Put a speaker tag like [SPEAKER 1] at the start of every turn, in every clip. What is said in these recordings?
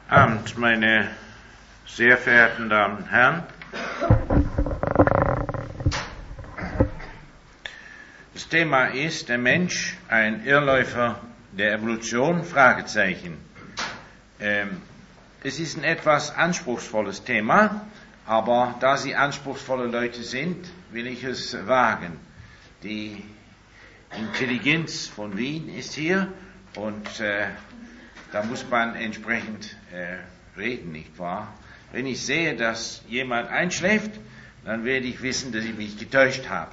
[SPEAKER 1] Abend, meine sehr verehrten Damen und Herren. Das Thema ist der Mensch, ein Irrläufer der Evolution? Fragezeichen. Es ist ein etwas anspruchsvolles Thema, aber da Sie anspruchsvolle Leute sind, will ich es wagen. Die Intelligenz von Wien ist hier und da muss man entsprechend reden, nicht wahr? Wenn ich sehe, dass jemand einschläft, dann werde ich wissen, dass ich mich getäuscht habe.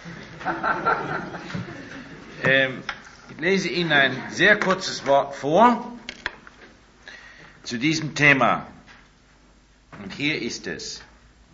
[SPEAKER 1] Ich lese Ihnen ein sehr kurzes Wort vor zu diesem Thema. Und hier ist es.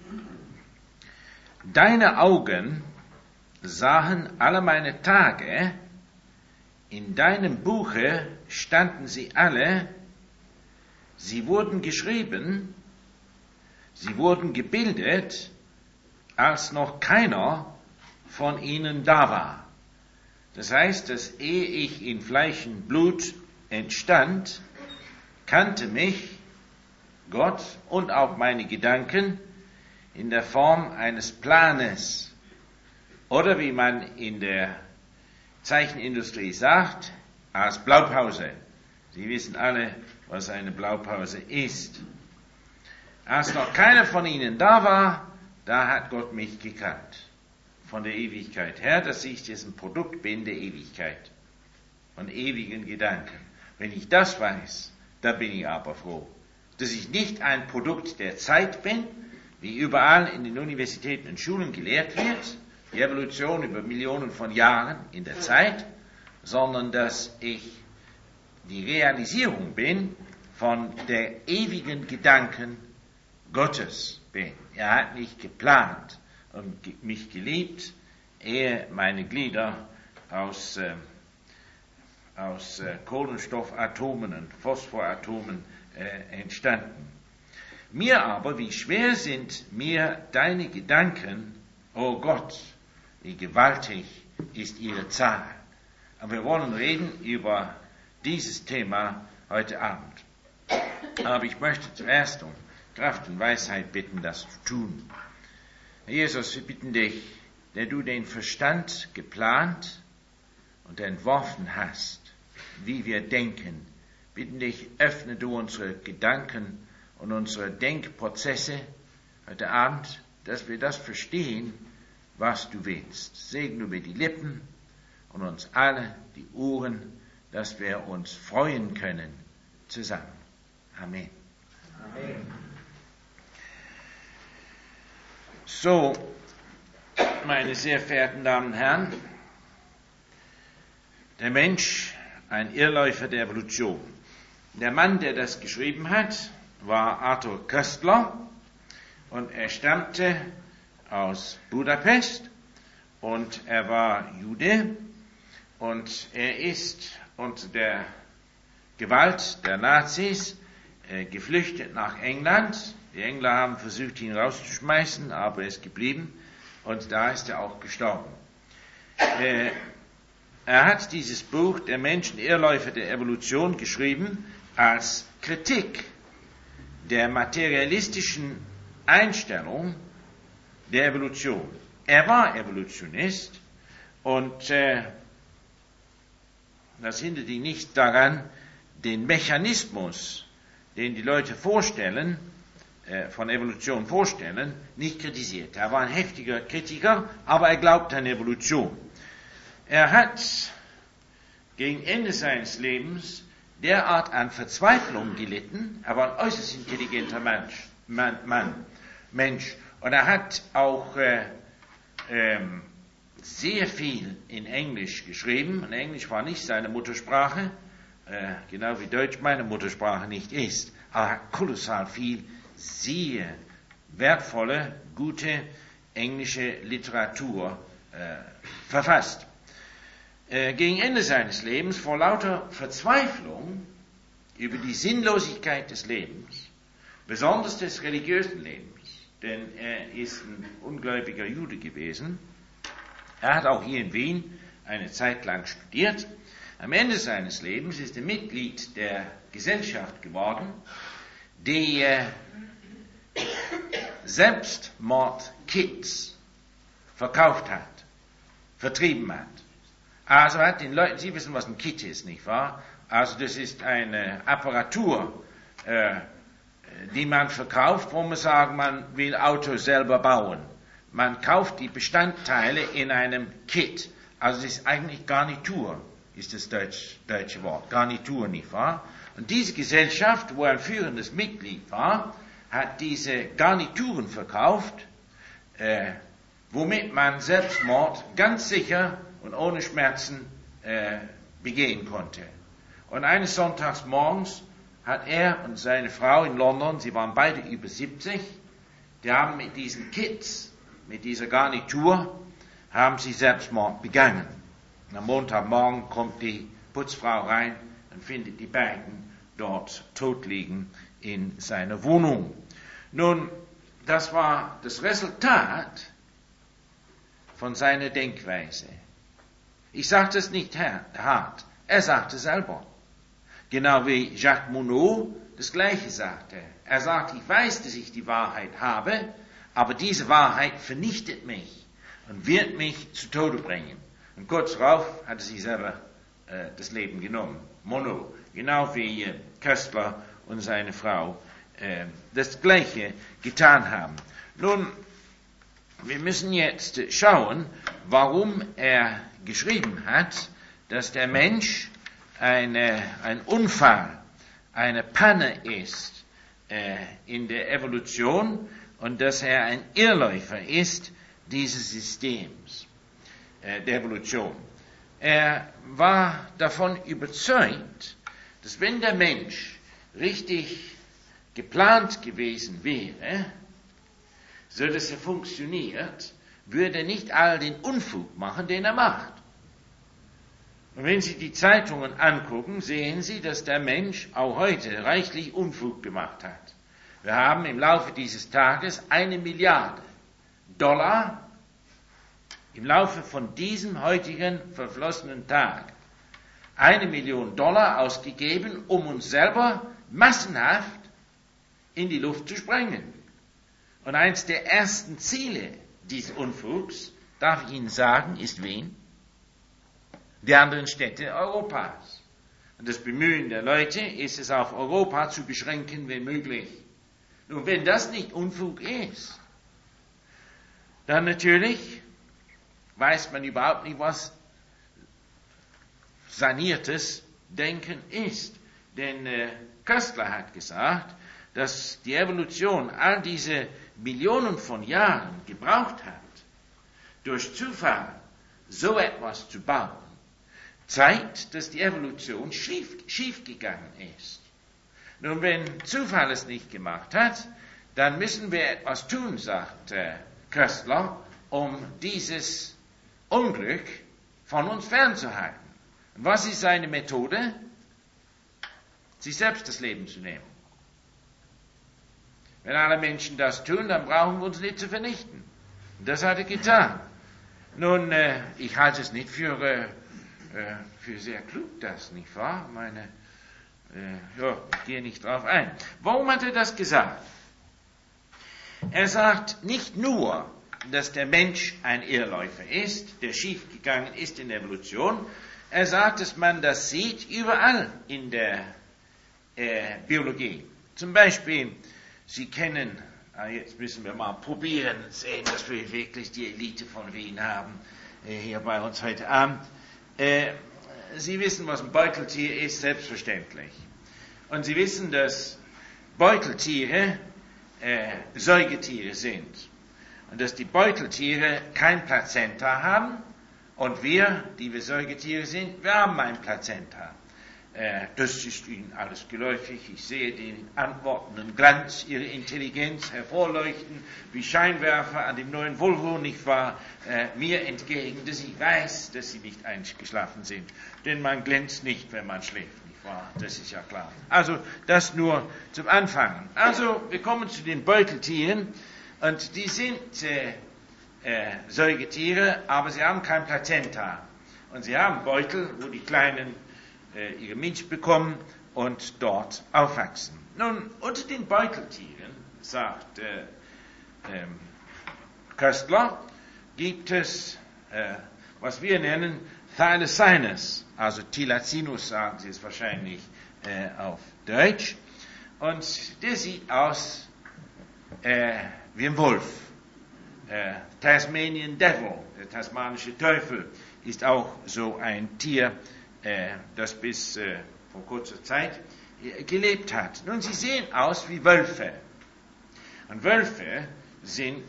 [SPEAKER 1] Deine Augen sahen alle meine Tage, in deinem Buche standen sie alle, sie wurden geschrieben, sie wurden gebildet, als noch keiner von ihnen da war. Das heißt, dass ehe ich in Fleisch und Blut entstand, kannte mich Gott und auch meine Gedanken in der Form eines Planes. Oder wie man in der Zeichenindustrie sagt, als Blaupause. Sie wissen alle, was eine Blaupause ist. Als noch keiner von ihnen da war, da hat Gott mich gekannt. Von der Ewigkeit her, dass ich jetzt ein Produkt bin der Ewigkeit. Von ewigen Gedanken. Wenn ich das weiß, da bin ich aber froh. Dass ich nicht ein Produkt der Zeit bin, wie überall in den Universitäten und Schulen gelehrt wird, die Evolution über Millionen von Jahren in der Zeit, sondern dass ich die Realisierung bin von der ewigen Gedanken Gottes bin. Er hat mich geplant und mich geliebt, ehe meine Glieder aus Kohlenstoffatomen und Phosphoratomen entstanden. Mir aber, wie schwer sind mir deine Gedanken, o Gott, wie gewaltig ist ihre Zahl. Aber wir wollen reden über dieses Thema heute Abend. Aber ich möchte zuerst um Kraft und Weisheit bitten, das zu tun. Herr Jesus, wir bitten dich, der du den Verstand geplant und entworfen hast, wie wir denken, bitten dich, öffne du unsere Gedanken und unsere Denkprozesse heute Abend, dass wir das verstehen, was du willst. Segne über die Lippen und uns alle die Ohren, dass wir uns freuen können zusammen. Amen.
[SPEAKER 2] Amen.
[SPEAKER 1] So, meine sehr verehrten Damen und Herren, der Mensch, ein Irrläufer der Evolution. Der Mann, der das geschrieben hat, war Arthur Koestler und er stammte aus Budapest und er war Jude und er ist unter der Gewalt der Nazis geflüchtet nach England. Die Engländer haben versucht, ihn rauszuschmeißen, aber er ist geblieben und da ist er auch gestorben. Er hat dieses Buch, Der Menschen Irrläufer der Evolution, geschrieben als Kritik der materialistischen Einstellung der Evolution. Er war Evolutionist und das hindert ihn nicht daran, den Mechanismus, den die Leute vorstellen, von Evolution vorstellen, nicht kritisiert. Er war ein heftiger Kritiker, aber er glaubt an Evolution. Er hat gegen Ende seines Lebens derart an Verzweiflung gelitten. Er war ein äußerst intelligenter Mensch. Und er hat auch sehr viel in Englisch geschrieben. Und Englisch war nicht seine Muttersprache, genau wie Deutsch meine Muttersprache nicht ist. Aber er hat kolossal viel sehr wertvolle, gute englische Literatur verfasst. Gegen Ende seines Lebens, vor lauter Verzweiflung über die Sinnlosigkeit des Lebens, besonders des religiösen Lebens, denn er ist ein ungläubiger Jude gewesen. Er hat auch hier in Wien eine Zeit lang studiert. Am Ende seines Lebens ist er Mitglied der Gesellschaft geworden, die Selbstmordkits verkauft hat, vertrieben hat. Also hat den Leuten, Sie wissen, was ein Kit ist, nicht wahr? Also das ist eine Apparatur, die man verkauft, wo man sagt, man will Autos selber bauen. Man kauft die Bestandteile in einem Kit. Also das ist eigentlich Garnitur, ist das deutsche Wort. Garnitur, nicht wahr? Und diese Gesellschaft, wo ein führendes Mitglied war, hat diese Garnituren verkauft, womit man Selbstmord ganz sicher und ohne Schmerzen begehen konnte. Und eines Sonntags morgens hat er und seine Frau in London, sie waren beide über 70, die haben mit diesen Kits, mit dieser Garnitur, haben sie Selbstmord begangen. Und am Montagmorgen kommt die Putzfrau rein und findet die beiden dort tot liegen in seiner Wohnung. Nun, das war das Resultat von seiner Denkweise. Ich sage das nicht hart, er sagte selber. Genau wie Jacques Monod das Gleiche sagte. Er sagt, ich weiß, dass ich die Wahrheit habe, aber diese Wahrheit vernichtet mich und wird mich zu Tode bringen. Und kurz darauf hat er sich selber das Leben genommen. Monod, genau wie Köstler und seine Frau das Gleiche getan haben. Nun, wir müssen jetzt schauen, warum er geschrieben hat, dass der Mensch ein Unfall, eine Panne ist in der Evolution und dass er ein Irrläufer ist dieses Systems der Evolution. Er war davon überzeugt, dass wenn der Mensch richtig geplant gewesen wäre, so dass er funktioniert, würde er nicht all den Unfug machen, den er macht. Und wenn Sie die Zeitungen angucken, sehen Sie, dass der Mensch auch heute reichlich Unfug gemacht hat. Wir haben im Laufe dieses Tages $1 Milliarde im Laufe von diesem heutigen verflossenen Tag $1 Million ausgegeben, um uns selber massenhaft in die Luft zu sprengen. Und eins der ersten Ziele dieses Unfugs, darf ich Ihnen sagen, ist wen? Die anderen Städte Europas. Und das Bemühen der Leute ist es, auf Europa zu beschränken, wenn möglich. Nun, wenn das nicht Unfug ist, dann natürlich weiß man überhaupt nicht, was saniertes Denken ist. Denn Köstler hat gesagt, dass die Evolution all diese Millionen von Jahren gebraucht hat, durch Zufall so etwas zu bauen, zeigt, dass die Evolution schief gegangen ist. Nun, wenn Zufall es nicht gemacht hat, dann müssen wir etwas tun, sagt Köstler, um dieses Unglück von uns fernzuhalten. Und was ist seine Methode? Sich selbst das Leben zu nehmen. Wenn alle Menschen das tun, dann brauchen wir uns nicht zu vernichten. Und das hat er getan. Nun, ich halte es nicht für sehr klug, das, nicht wahr? Ich gehe nicht drauf ein. Warum hat er das gesagt? Er sagt nicht nur, dass der Mensch ein Irrläufer ist, der schiefgegangen ist in der Evolution. Er sagt, dass man das sieht überall in der Biologie. Zum Beispiel, Sie kennen, jetzt müssen wir mal probieren, sehen, dass wir wirklich die Elite von Wien haben, hier bei uns heute Abend. Sie wissen, was ein Beuteltier ist, selbstverständlich. Und Sie wissen, dass Beuteltiere Säugetiere sind. Und dass die Beuteltiere kein Plazenta haben und wir, die wir Säugetiere sind, wir haben ein Plazenta. Das ist Ihnen alles geläufig. Ich sehe den antwortenden Glanz Ihrer Intelligenz hervorleuchten, wie Scheinwerfer an dem neuen Volvo, nicht wahr, mir entgegen, dass ich weiß, dass Sie nicht eingeschlafen sind. Denn man glänzt nicht, wenn man schläft, nicht wahr? Das ist ja klar. Also, das nur zum Anfang. Also, wir kommen zu den Beuteltieren, und die sind Säugetiere, aber sie haben kein Plazenta. Und sie haben Beutel, wo die Kleinen ihre Milch bekommen und dort aufwachsen. Nun, unter den Beuteltieren, sagt Köstler, gibt es, was wir nennen, Thylacinus, also Thylacinus sagen sie es wahrscheinlich auf Deutsch. Und der sieht aus wie ein Wolf. Tasmanian Devil, der tasmanische Teufel, ist auch so ein Tier, das bis vor kurzer Zeit gelebt hat. Nun, sie sehen aus wie Wölfe. Und Wölfe sind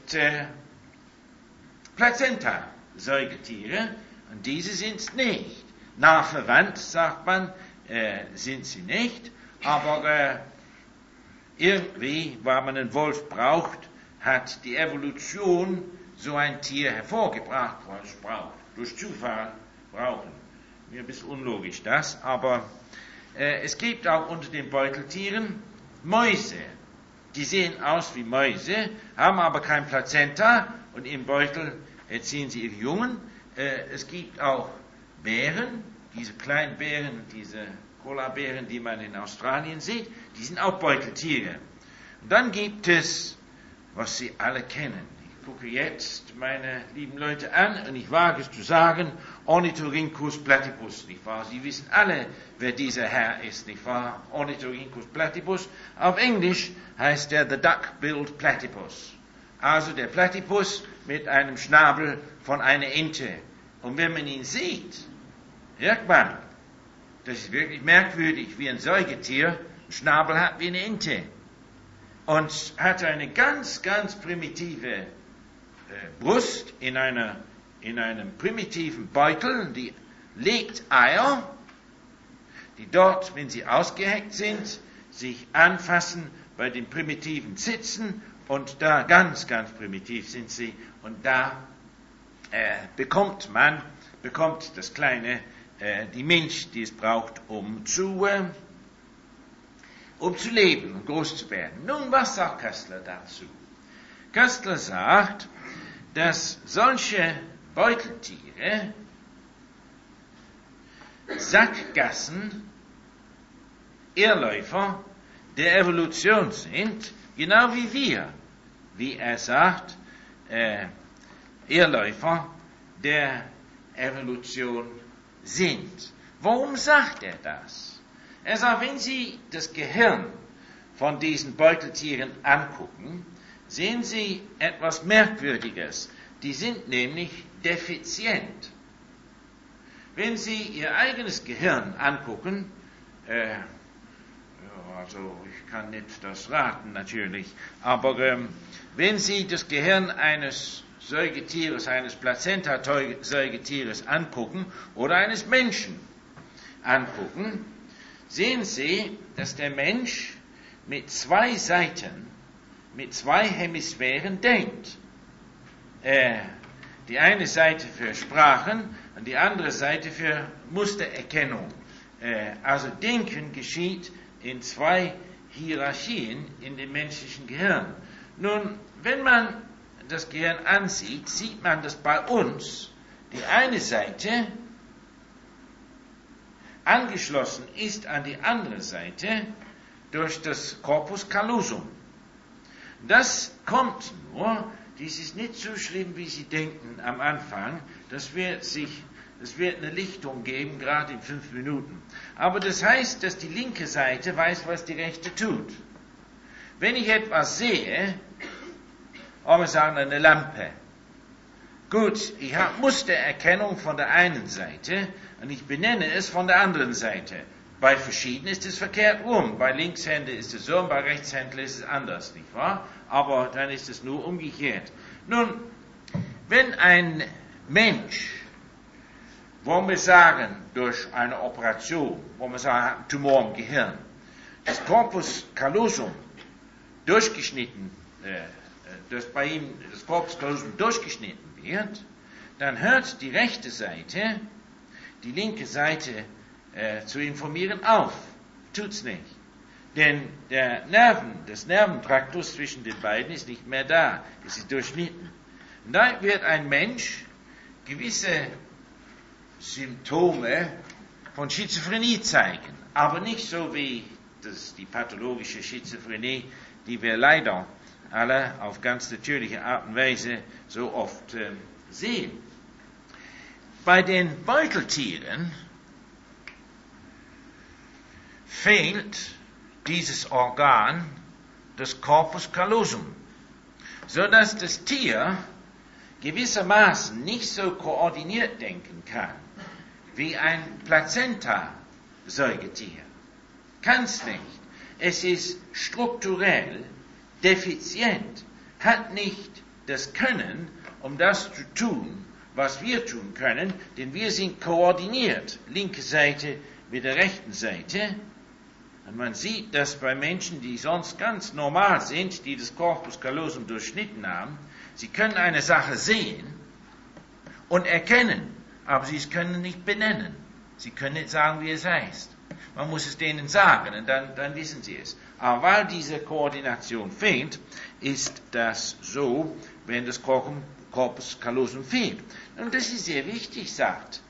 [SPEAKER 1] Plazenta-Säugetiere und diese sind es nicht. Nah verwandt, sagt man, sind sie nicht, aber irgendwie, weil man einen Wolf braucht, hat die Evolution so ein Tier hervorgebracht, was es braucht. Durch Zufall brauchen. Mir ein bisschen unlogisch das, aber es gibt auch unter den Beuteltieren Mäuse. Die sehen aus wie Mäuse, haben aber kein Plazenta und im Beutel erziehen sie ihre Jungen. Es gibt auch Bären, diese kleinen Bären, diese Koalabären, die man in Australien sieht, die sind auch Beuteltiere. Und dann gibt es, was Sie alle kennen. Ich gucke jetzt meine lieben Leute an und ich wage es zu sagen, Ornithorhynchus platypus, nicht wahr? Sie wissen alle, wer dieser Herr ist, nicht wahr? Ornithorhynchus platypus. Auf Englisch heißt er the duck-billed platypus. Also der Platypus mit einem Schnabel von einer Ente. Und wenn man ihn sieht, merkt man, das ist wirklich merkwürdig, wie ein Säugetier einen Schnabel hat wie eine Ente. Und hat eine ganz, ganz primitive Brust in einem primitiven Beutel, die legt Eier, die dort, wenn sie ausgeheckt sind, sich anfassen bei den primitiven Zitzen und da ganz, ganz primitiv sind sie und da bekommt das Kleine die Milch, die es braucht, um zu leben und groß zu werden. Nun, was sagt Köstler dazu? Köstler sagt, dass solche Beuteltiere Sackgassen, Irrläufer der Evolution sind, genau wie wir. Wie er sagt, Irrläufer der Evolution sind. Warum sagt er das? Er sagt, wenn Sie das Gehirn von diesen Beuteltieren angucken, sehen Sie etwas Merkwürdiges. Die sind nämlich defizient. Wenn Sie Ihr eigenes Gehirn angucken, also ich kann nicht das raten natürlich, aber wenn Sie das Gehirn eines Säugetieres, eines Plazenta-Säugetieres angucken oder eines Menschen angucken, sehen Sie, dass der Mensch mit zwei Seiten, mit zwei Hemisphären denkt. Die eine Seite für Sprachen und die andere Seite für Mustererkennung. Also Denken geschieht in zwei Hierarchien in dem menschlichen Gehirn. Nun, wenn man das Gehirn ansieht, sieht man, dass bei uns die eine Seite angeschlossen ist an die andere Seite durch das Corpus callosum. Das kommt nur, dies ist nicht so schlimm, wie Sie denken am Anfang, das wird eine Lichtung geben, gerade in 5 Minuten. Aber das heißt, dass die linke Seite weiß, was die rechte tut. Wenn ich etwas sehe, wir sagen eine Lampe. Gut, ich habe Mustererkennung von der einen Seite und ich benenne es von der anderen Seite. Bei verschiedenen ist es verkehrt rum. Bei Linkshänder ist es so und bei Rechtshänder ist es anders, nicht wahr? Aber dann ist es nur umgekehrt. Nun, wenn ein Mensch, wollen wir sagen, durch eine Operation, wollen wir sagen, hat einen Tumor im Gehirn, das Corpus callosum durchgeschnitten, dass bei ihm das Corpus callosum durchgeschnitten wird, dann hört die rechte Seite, die linke Seite zu informieren auf. Tut's nicht. Denn das Nerventraktus zwischen den beiden ist nicht mehr da. Es ist durchschnitten. Und da wird ein Mensch gewisse Symptome von Schizophrenie zeigen. Aber nicht so wie das ist die pathologische Schizophrenie, die wir leider alle auf ganz natürliche Art und Weise so oft sehen. Bei den Beuteltieren fehlt dieses Organ, das Corpus callosum, so dass das Tier gewissermaßen nicht so koordiniert denken kann wie ein Plazenta-Säugetier. Kann's nicht. Es ist strukturell defizient, hat nicht das Können, um das zu tun, was wir tun können, denn wir sind koordiniert, linke Seite mit der rechten Seite. Und man sieht, dass bei Menschen, die sonst ganz normal sind, die das Corpus callosum durchschnitten haben, sie können eine Sache sehen und erkennen, aber sie können nicht benennen. Sie können nicht sagen, wie es heißt. Man muss es denen sagen und dann wissen sie es. Aber weil diese Koordination fehlt, ist das so, wenn das Corpus callosum fehlt. Und das ist sehr wichtig, sagt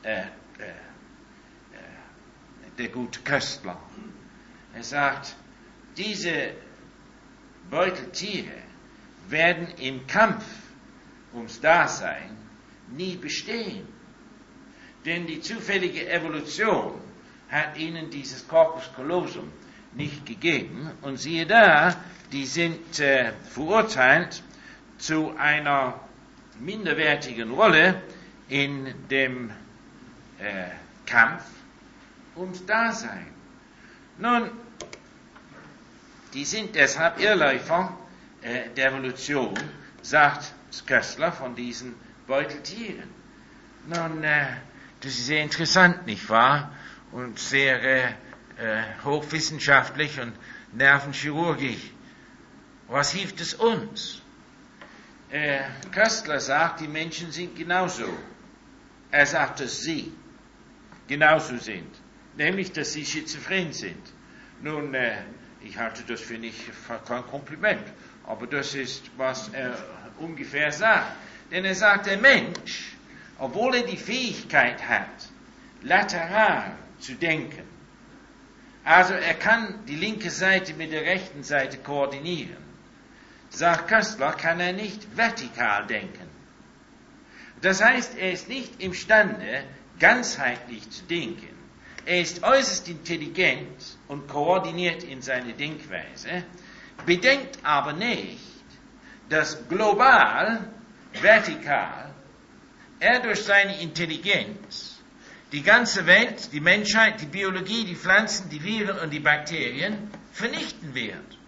[SPEAKER 1] der gute Köstler. Er sagt, diese Beuteltiere werden im Kampf ums Dasein nie bestehen. Denn die zufällige Evolution hat ihnen dieses Corpus callosum nicht gegeben. Und siehe da, die sind verurteilt zu einer minderwertigen Rolle in dem Kampf ums Dasein. Nun, die sind deshalb Irrläufer der Evolution, sagt Köstler von diesen Beuteltieren. Nun, das ist sehr interessant, nicht wahr? Und sehr hochwissenschaftlich und nervenchirurgisch. Was hilft es uns? Köstler sagt, die Menschen sind genauso. Er sagt, dass sie genauso sind. Nämlich, dass sie schizophren sind. Nun, ich halte das für kein Kompliment, aber das ist, was er ungefähr sagt. Denn er sagt, der Mensch, obwohl er die Fähigkeit hat, lateral zu denken, also er kann die linke Seite mit der rechten Seite koordinieren, sagt Köstler, kann er nicht vertikal denken. Das heißt, er ist nicht imstande, ganzheitlich zu denken. Er ist äußerst intelligent und koordiniert in seiner Denkweise, bedenkt aber nicht, dass global, vertikal, er durch seine Intelligenz die ganze Welt, die Menschheit, die Biologie, die Pflanzen, die Viren und die Bakterien vernichten wird.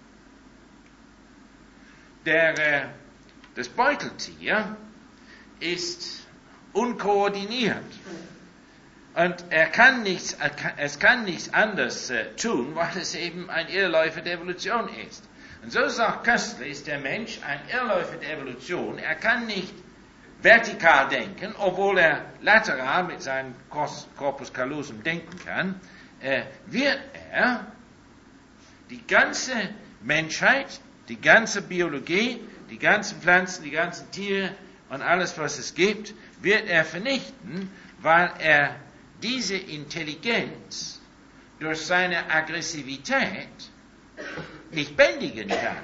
[SPEAKER 1] Das Beuteltier ist unkoordiniert. Und es kann nichts anderes tun, weil es eben ein Irrläufer der Evolution ist. Und so sagt Köstler, ist der Mensch ein Irrläufer der Evolution. Er kann nicht vertikal denken, obwohl er lateral mit seinem Corpus callosum denken kann, wird er die ganze Menschheit, die ganze Biologie, die ganzen Pflanzen, die ganzen Tiere und alles, was es gibt, wird er vernichten, weil er diese Intelligenz durch seine Aggressivität nicht bändigen kann.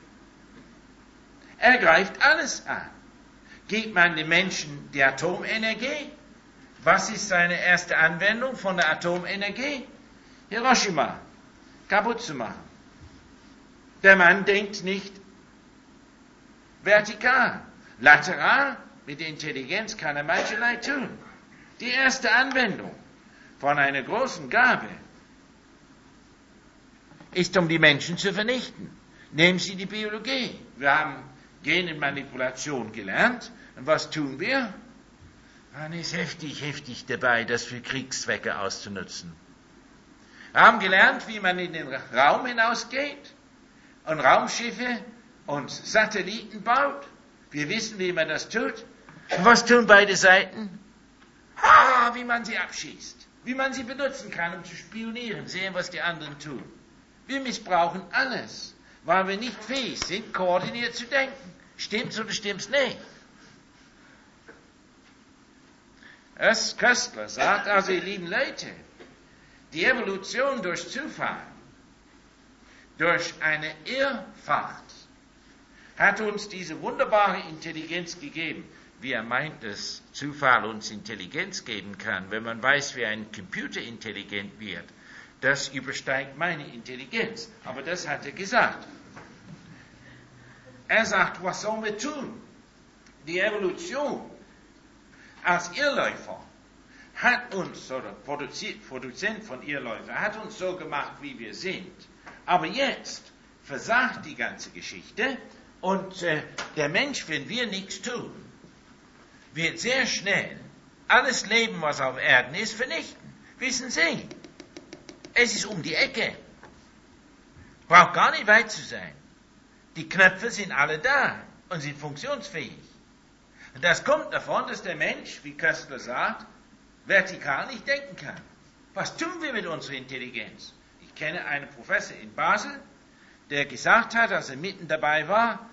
[SPEAKER 1] Er greift alles an. Gibt man den Menschen die Atomenergie? Was ist seine erste Anwendung von der Atomenergie? Hiroshima kaputt zu machen. Der Mann denkt nicht vertikal. Lateral, mit der Intelligenz kann er mancherlei tun. Die erste Anwendung von einer großen Gabe ist, um die Menschen zu vernichten. Nehmen Sie die Biologie. Wir haben Genmanipulation gelernt. Und was tun wir? Man ist heftig dabei, das für Kriegszwecke auszunutzen. Wir haben gelernt, wie man in den Raum hinausgeht und Raumschiffe und Satelliten baut. Wir wissen, wie man das tut. Und was tun beide Seiten? Wie man sie abschießt. Wie man sie benutzen kann, um zu spionieren. Sehen, was die anderen tun. Wir missbrauchen alles, weil wir nicht fähig sind, koordiniert zu denken. Stimmt's oder stimmt's nicht? Köstler sagt, also ihr lieben Leute, die Evolution durch Zufall durch eine Irrfahrt hat uns diese wunderbare Intelligenz gegeben. Wie er meint, dass Zufall uns Intelligenz geben kann, wenn man weiß, wie ein Computer intelligent wird, das übersteigt meine Intelligenz. Aber das hat er gesagt. Er sagt, was sollen wir tun? Die Evolution als Irrläufer hat uns, oder Produzent von Irrläufer, hat uns so gemacht, wie wir sind. Aber jetzt versagt die ganze Geschichte und der Mensch, wenn wir nichts tun, wird sehr schnell alles Leben, was auf Erden ist, vernichten. Wissen Sie, es ist um die Ecke. Braucht gar nicht weit zu sein. Die Knöpfe sind alle da und sind funktionsfähig. Und das kommt davon, dass der Mensch, wie Köstler sagt, vertikal nicht denken kann. Was tun wir mit unserer Intelligenz? Ich kenne einen Professor in Basel, der gesagt hat, als er mitten dabei war,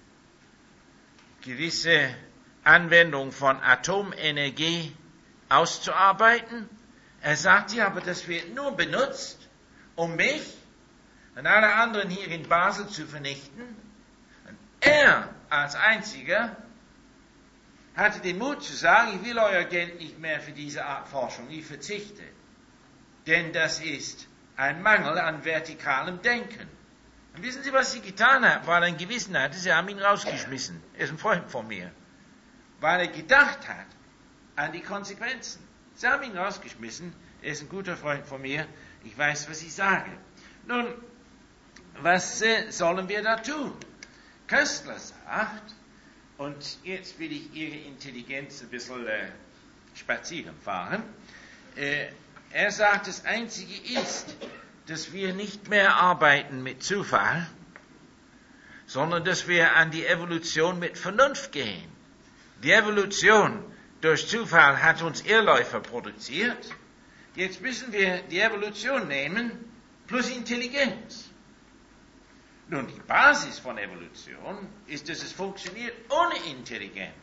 [SPEAKER 1] gewisse Anwendung von Atomenergie auszuarbeiten. Er sagt, ja, aber das wird nur benutzt, um mich und alle anderen hier in Basel zu vernichten. Und er als Einziger hatte den Mut zu sagen, ich will euer Geld nicht mehr für diese Art Forschung, ich verzichte. Denn das ist ein Mangel an vertikalem Denken. Und wissen Sie, was sie getan hat, weil er ein Gewissen hatte? Sie haben ihn rausgeschmissen. Er ist ein Freund von mir. Weil er gedacht hat an die Konsequenzen. Sie haben ihn rausgeschmissen. Er ist ein guter Freund von mir. Ich weiß, was ich sage. Nun, was sollen wir da tun? Köstler sagt, und jetzt will ich Ihre Intelligenz ein bisschen spazieren fahren. Er sagt, das Einzige ist, dass wir nicht mehr arbeiten mit Zufall, sondern dass wir an die Evolution mit Vernunft gehen. Die Evolution durch Zufall hat uns Irrläufer produziert. Jetzt müssen wir die Evolution nehmen plus Intelligenz. Nun, die Basis von Evolution ist, dass es funktioniert ohne Intelligenz.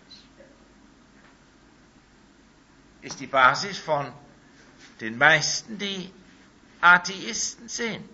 [SPEAKER 1] Ist die Basis von den meisten, die Atheisten sind.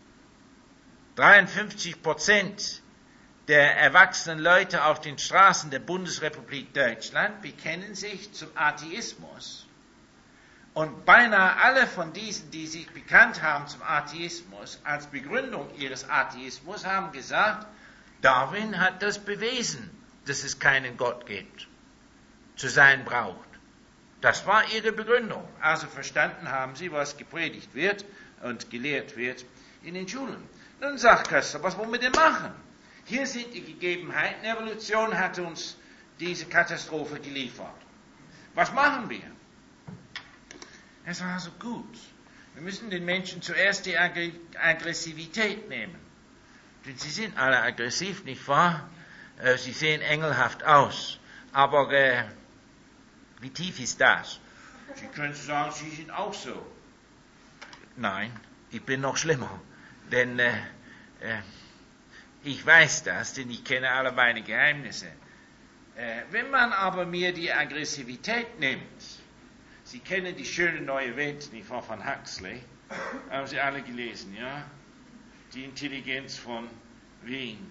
[SPEAKER 1] 53% der erwachsenen Leute auf den Straßen der Bundesrepublik Deutschland bekennen sich zum Atheismus. Und beinahe alle von diesen, die sich bekannt haben zum Atheismus, als Begründung ihres Atheismus, haben gesagt, Darwin hat das bewiesen, dass es keinen Gott gibt, zu sein braucht. Das war ihre Begründung. Also verstanden haben sie, was gepredigt wird und gelehrt wird in den Schulen. Nun sagt Köstler, was wollen wir denn machen? Hier sind die Gegebenheiten. Evolution hat uns diese Katastrophe geliefert. Was machen wir? Es war also gut. Wir müssen den Menschen zuerst die Aggressivität nehmen. Denn sie sind alle aggressiv, nicht wahr? Sie sehen engelhaft aus. Aber wie tief ist das? Sie können sagen, Sie sind auch so. Nein, ich bin noch schlimmer. Denn ich weiß das, denn ich kenne alle meine Geheimnisse. Wenn man aber mir die Aggressivität nimmt, Sie kennen die schöne neue Welt, nicht wahr, von Huxley, haben Sie alle gelesen, ja? Die Intelligenz von Wien.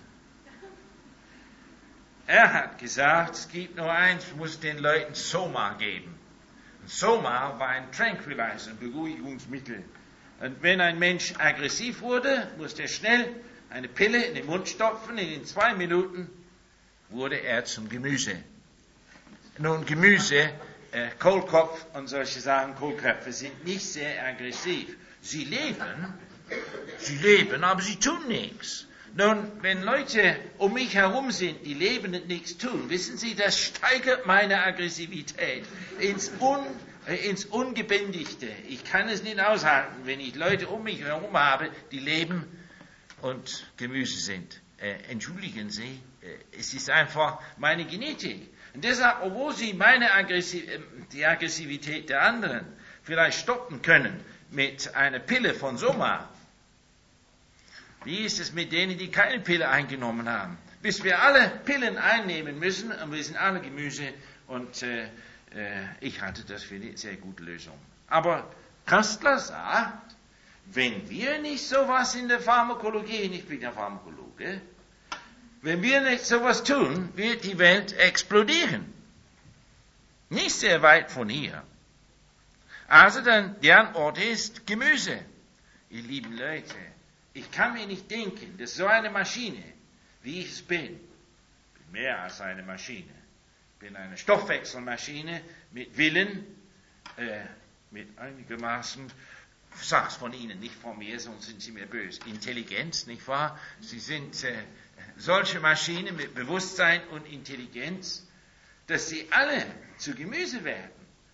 [SPEAKER 1] Er hat gesagt, es gibt nur eins, muss den Leuten Soma geben. Und Soma war ein Tranquilizer, ein Beruhigungsmittel. Und wenn ein Mensch aggressiv wurde, musste er schnell eine Pille in den Mund stopfen, und in 2 Minuten wurde er zum Gemüse. Nun, Gemüse, Kohlkopf und solche Sachen, Kohlköpfe sind nicht sehr aggressiv. Sie leben, aber sie tun nichts. Nun, wenn Leute um mich herum sind, die leben und nichts tun, wissen Sie, das steigert meine Aggressivität ins Ungebändigte. Ich kann es nicht aushalten, wenn ich Leute um mich herum habe, die leben und Gemüse sind. Entschuldigen Sie, es ist einfach meine Genetik. Und deshalb, obwohl Sie die Aggressivität der anderen vielleicht stoppen können mit einer Pille von Soma, wie ist es mit denen, die keine Pille eingenommen haben? Bis wir alle Pillen einnehmen müssen, und wir sind alle Gemüse, und ich halte das für eine sehr gute Lösung. Aber Köstler sagt, wenn wir nicht sowas in der Pharmakologie, ich bin ja Pharmakologe, wenn wir nicht sowas tun, wird die Welt explodieren. Nicht sehr weit von hier. Also dann, die Antwort ist Gemüse. Ihr lieben Leute, ich kann mir nicht denken, dass so eine Maschine, wie ich es bin mehr als eine Maschine, ich bin eine Stoffwechselmaschine mit Willen, mit einigermaßen, ich sag's von Ihnen, nicht von mir, sonst sind Sie mir böse, Intelligenz, nicht wahr? Sie sind solche Maschinen mit Bewusstsein und Intelligenz, dass sie alle zu Gemüse werden.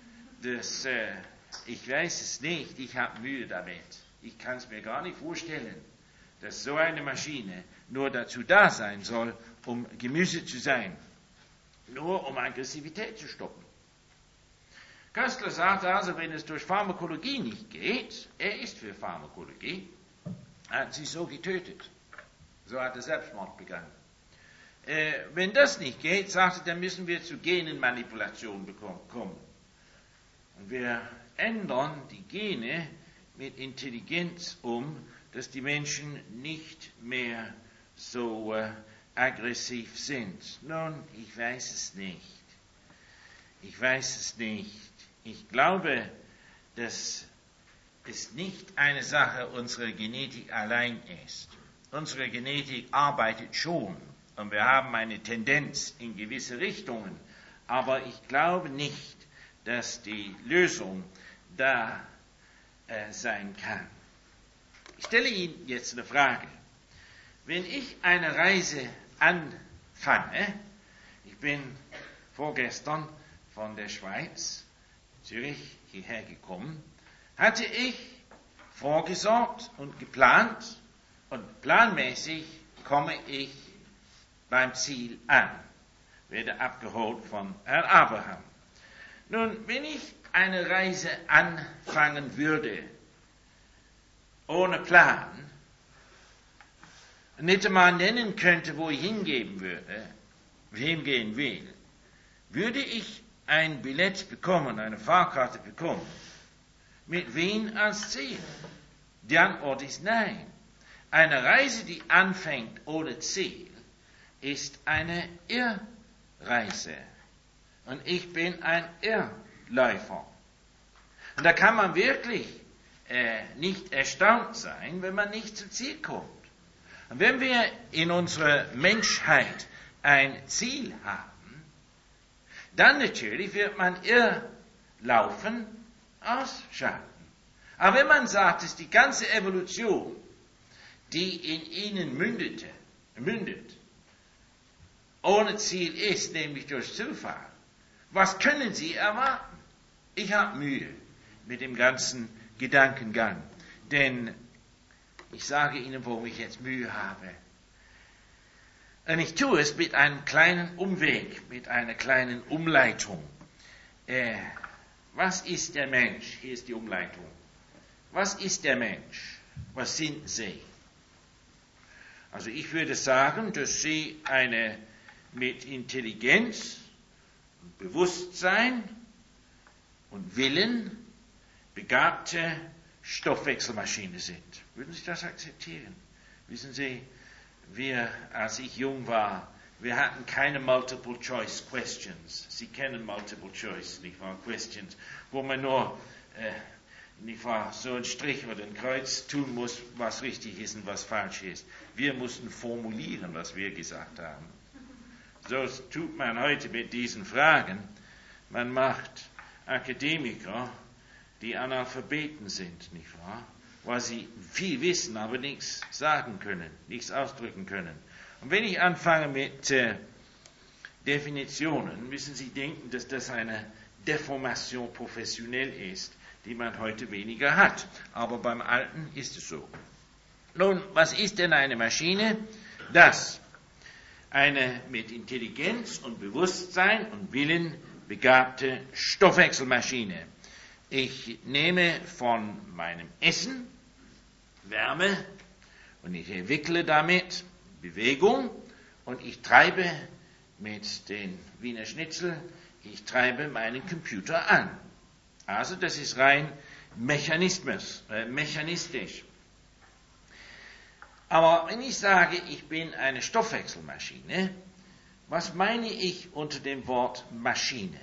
[SPEAKER 1] Ich weiß es nicht, ich habe Mühe damit. Ich kann es mir gar nicht vorstellen, dass so eine Maschine nur dazu da sein soll, um Gemüse zu sein. Nur um Aggressivität zu stoppen. Köstler sagt also, wenn es durch Pharmakologie nicht geht, er ist für Pharmakologie, hat sie so getötet. So hat er Selbstmord begangen. Wenn das nicht geht, sagt er, dann müssen wir zu Genenmanipulation kommen. Und wir ändern die Gene mit Intelligenz um, dass die Menschen nicht mehr so aggressiv sind. Nun, ich weiß es nicht. Ich glaube, dass es nicht eine Sache unserer Genetik allein ist. Unsere Genetik arbeitet schon und wir haben eine Tendenz in gewisse Richtungen, aber ich glaube nicht, dass die Lösung da sein kann. Ich stelle Ihnen jetzt eine Frage. Wenn ich eine Reise anfange, ich bin vorgestern von der Schweiz, Zürich, hierher gekommen, hatte ich vorgesorgt und geplant und planmäßig komme ich beim Ziel an, werde abgeholt von Herrn Abraham. Nun, wenn ich eine Reise anfangen würde, ohne Plan, nicht einmal nennen könnte, wo ich hingehen würde, hingehen will, würde ich ein Billett bekommen, eine Fahrkarte bekommen, mit Wien als Ziel? Die Antwort ist nein. Eine Reise, die anfängt ohne Ziel, ist eine Irrreise. Und ich bin ein Irrläufer. Und da kann man wirklich nicht erstaunt sein, wenn man nicht zum Ziel kommt. Und wenn wir in unserer Menschheit ein Ziel haben, dann natürlich wird man Irrlaufen ausschalten. Aber wenn man sagt, dass die ganze Evolution, die in ihnen mündet, ohne Ziel ist, nämlich durch Zufall, was können Sie erwarten? Ich habe Mühe mit dem ganzen Gedankengang, denn ich sage Ihnen, wo ich jetzt Mühe habe. Und ich tue es mit einem kleinen Umweg, mit einer kleinen Umleitung. Was ist der Mensch? Hier ist die Umleitung. Was ist der Mensch? Was sind Sie? Also ich würde sagen, dass Sie eine mit Intelligenz und Bewusstsein und Willen begabte Stoffwechselmaschine sind. Würden Sie das akzeptieren? Wissen Sie, als ich jung war, wir hatten keine Multiple-Choice-Questions. Sie kennen Multiple-Choice, nicht wahr? Questions, wo man nur, nicht wahr, so einen Strich oder ein Kreuz tun muss, was richtig ist und was falsch ist. Wir mussten formulieren, was wir gesagt haben. So tut man heute mit diesen Fragen. Man macht Akademiker, die Analphabeten sind, nicht wahr? Weil sie viel wissen, aber nichts sagen können, nichts ausdrücken können. Und wenn ich anfange mit Definitionen, müssen Sie denken, dass das eine Deformation professionell ist, die man heute weniger hat. Aber beim Alten ist es so. Nun, was ist denn eine Maschine? Das eine mit Intelligenz und Bewusstsein und Willen begabte Stoffwechselmaschine. Ich nehme von meinem Essen Wärme und ich entwickle damit Bewegung und ich treibe mit den Wiener Schnitzel, ich treibe meinen Computer an. Also das ist rein mechanistisch. Aber wenn ich sage, ich bin eine Stoffwechselmaschine, was meine ich unter dem Wort Maschine?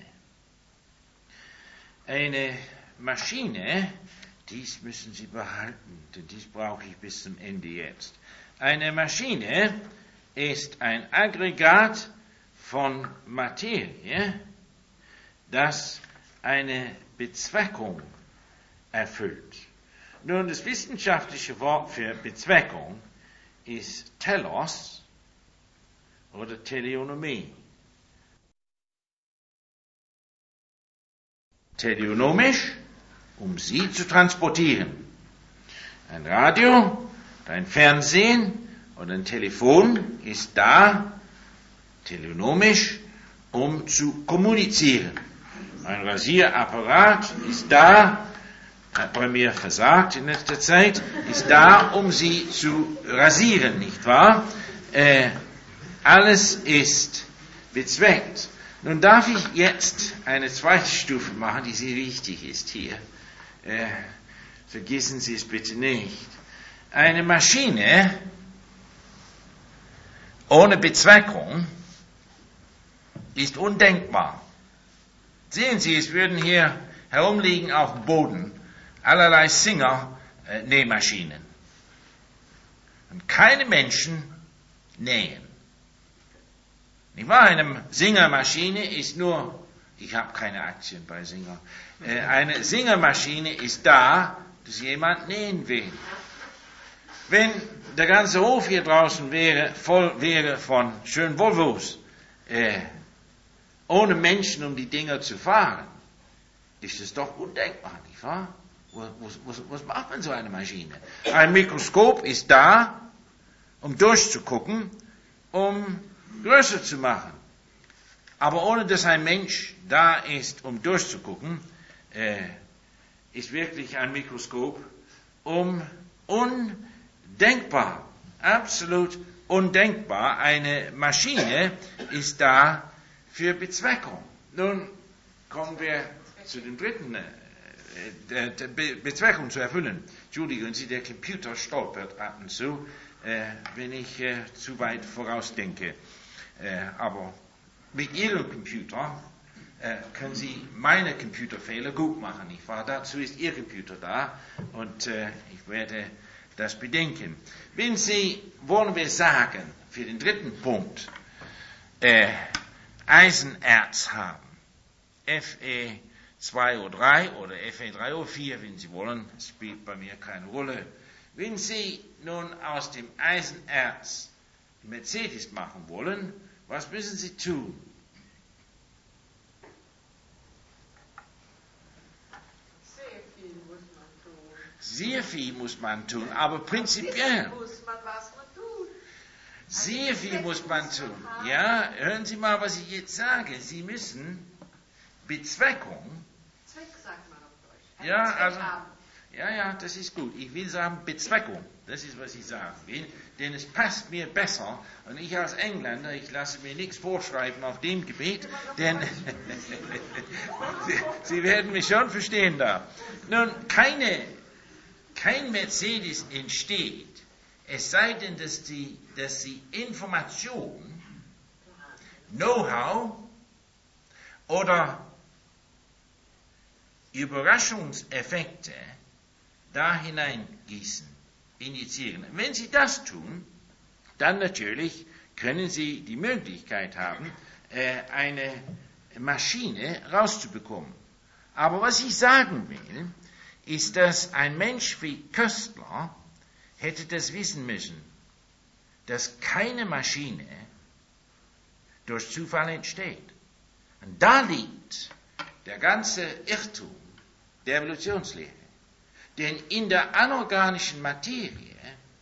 [SPEAKER 1] Eine Maschine, dies müssen Sie behalten, denn dies brauche ich bis zum Ende jetzt. Eine Maschine ist ein Aggregat von Materie, das eine Bezweckung erfüllt. Nun, das wissenschaftliche Wort für Bezweckung ist Telos oder Teleonomie. Teleonomisch, um sie zu transportieren. Ein Radio, ein Fernsehen oder ein Telefon ist da, teleonomisch, um zu kommunizieren. Ein Rasierapparat ist da, hat bei mir versagt in letzter Zeit, ist da, um sie zu rasieren, nicht wahr? Alles ist bezweckt. Nun darf ich jetzt eine zweite Stufe machen, die sehr wichtig ist hier. Vergessen Sie es bitte nicht. Eine Maschine ohne Bezweckung ist undenkbar. Sehen Sie, es würden hier herumliegen auf dem Boden allerlei Singer-Nähmaschinen. Und keine Menschen nähen. Nicht wahr? Eine Singermaschine ist nur, ich habe keine Aktien bei Singer, eine Singermaschine ist da, dass jemand nähen will. Wenn der ganze Hof hier draußen voll wäre von schönen Volvos, ohne Menschen, um die Dinger zu fahren, ist es doch undenkbar, nicht wahr? Was macht man so eine Maschine? Ein Mikroskop ist da, um durchzugucken, um größer zu machen. Aber ohne dass ein Mensch da ist, um durchzugucken, ist wirklich ein Mikroskop undenkbar, absolut undenkbar. Eine Maschine ist da für Bezweckung. Nun kommen wir zu dem dritten, Bezweckung zu erfüllen. Entschuldigen Sie, der Computer stolpert ab und zu, wenn ich zu weit vorausdenke. Aber mit Ihrem Computer können Sie meine Computerfehler gut machen, nicht wahr? Dazu ist Ihr Computer da und ich werde das bedenken. Wenn Sie, wollen wir sagen, für den dritten Punkt, Eisenerz haben, Fe2O3 oder Fe3O4, wenn Sie wollen, das spielt bei mir keine Rolle. Wenn Sie nun aus dem Eisenerz Mercedes machen wollen, was müssen Sie tun?
[SPEAKER 2] Sehr viel muss man tun.
[SPEAKER 1] Sehr viel muss man tun, aber prinzipiell.
[SPEAKER 2] Muss man, was man tut.
[SPEAKER 1] Sehr viel muss man tun. Ja, hören Sie mal, was ich jetzt sage. Sie müssen Bezweckung.
[SPEAKER 2] Zweck sagt man auf Deutsch.
[SPEAKER 1] Ja,
[SPEAKER 2] Zweck
[SPEAKER 1] also.
[SPEAKER 2] haben.
[SPEAKER 1] Ja, das ist gut. Ich will sagen Bezweckung. Das ist, was ich sagen will. Denn es passt mir besser. Und ich als Engländer, ich lasse mir nichts vorschreiben auf dem Gebiet. Denn Sie werden mich schon verstehen da. Nun, kein Mercedes entsteht, es sei denn, dass sie Information, Know-how oder Überraschungseffekte da hineingießen, injizieren. Wenn Sie das tun, dann natürlich können Sie die Möglichkeit haben, eine Maschine rauszubekommen. Aber was ich sagen will, ist, dass ein Mensch wie Köstler hätte das wissen müssen, dass keine Maschine durch Zufall entsteht. Und da liegt der ganze Irrtum der Evolutionslehre. Denn in der anorganischen Materie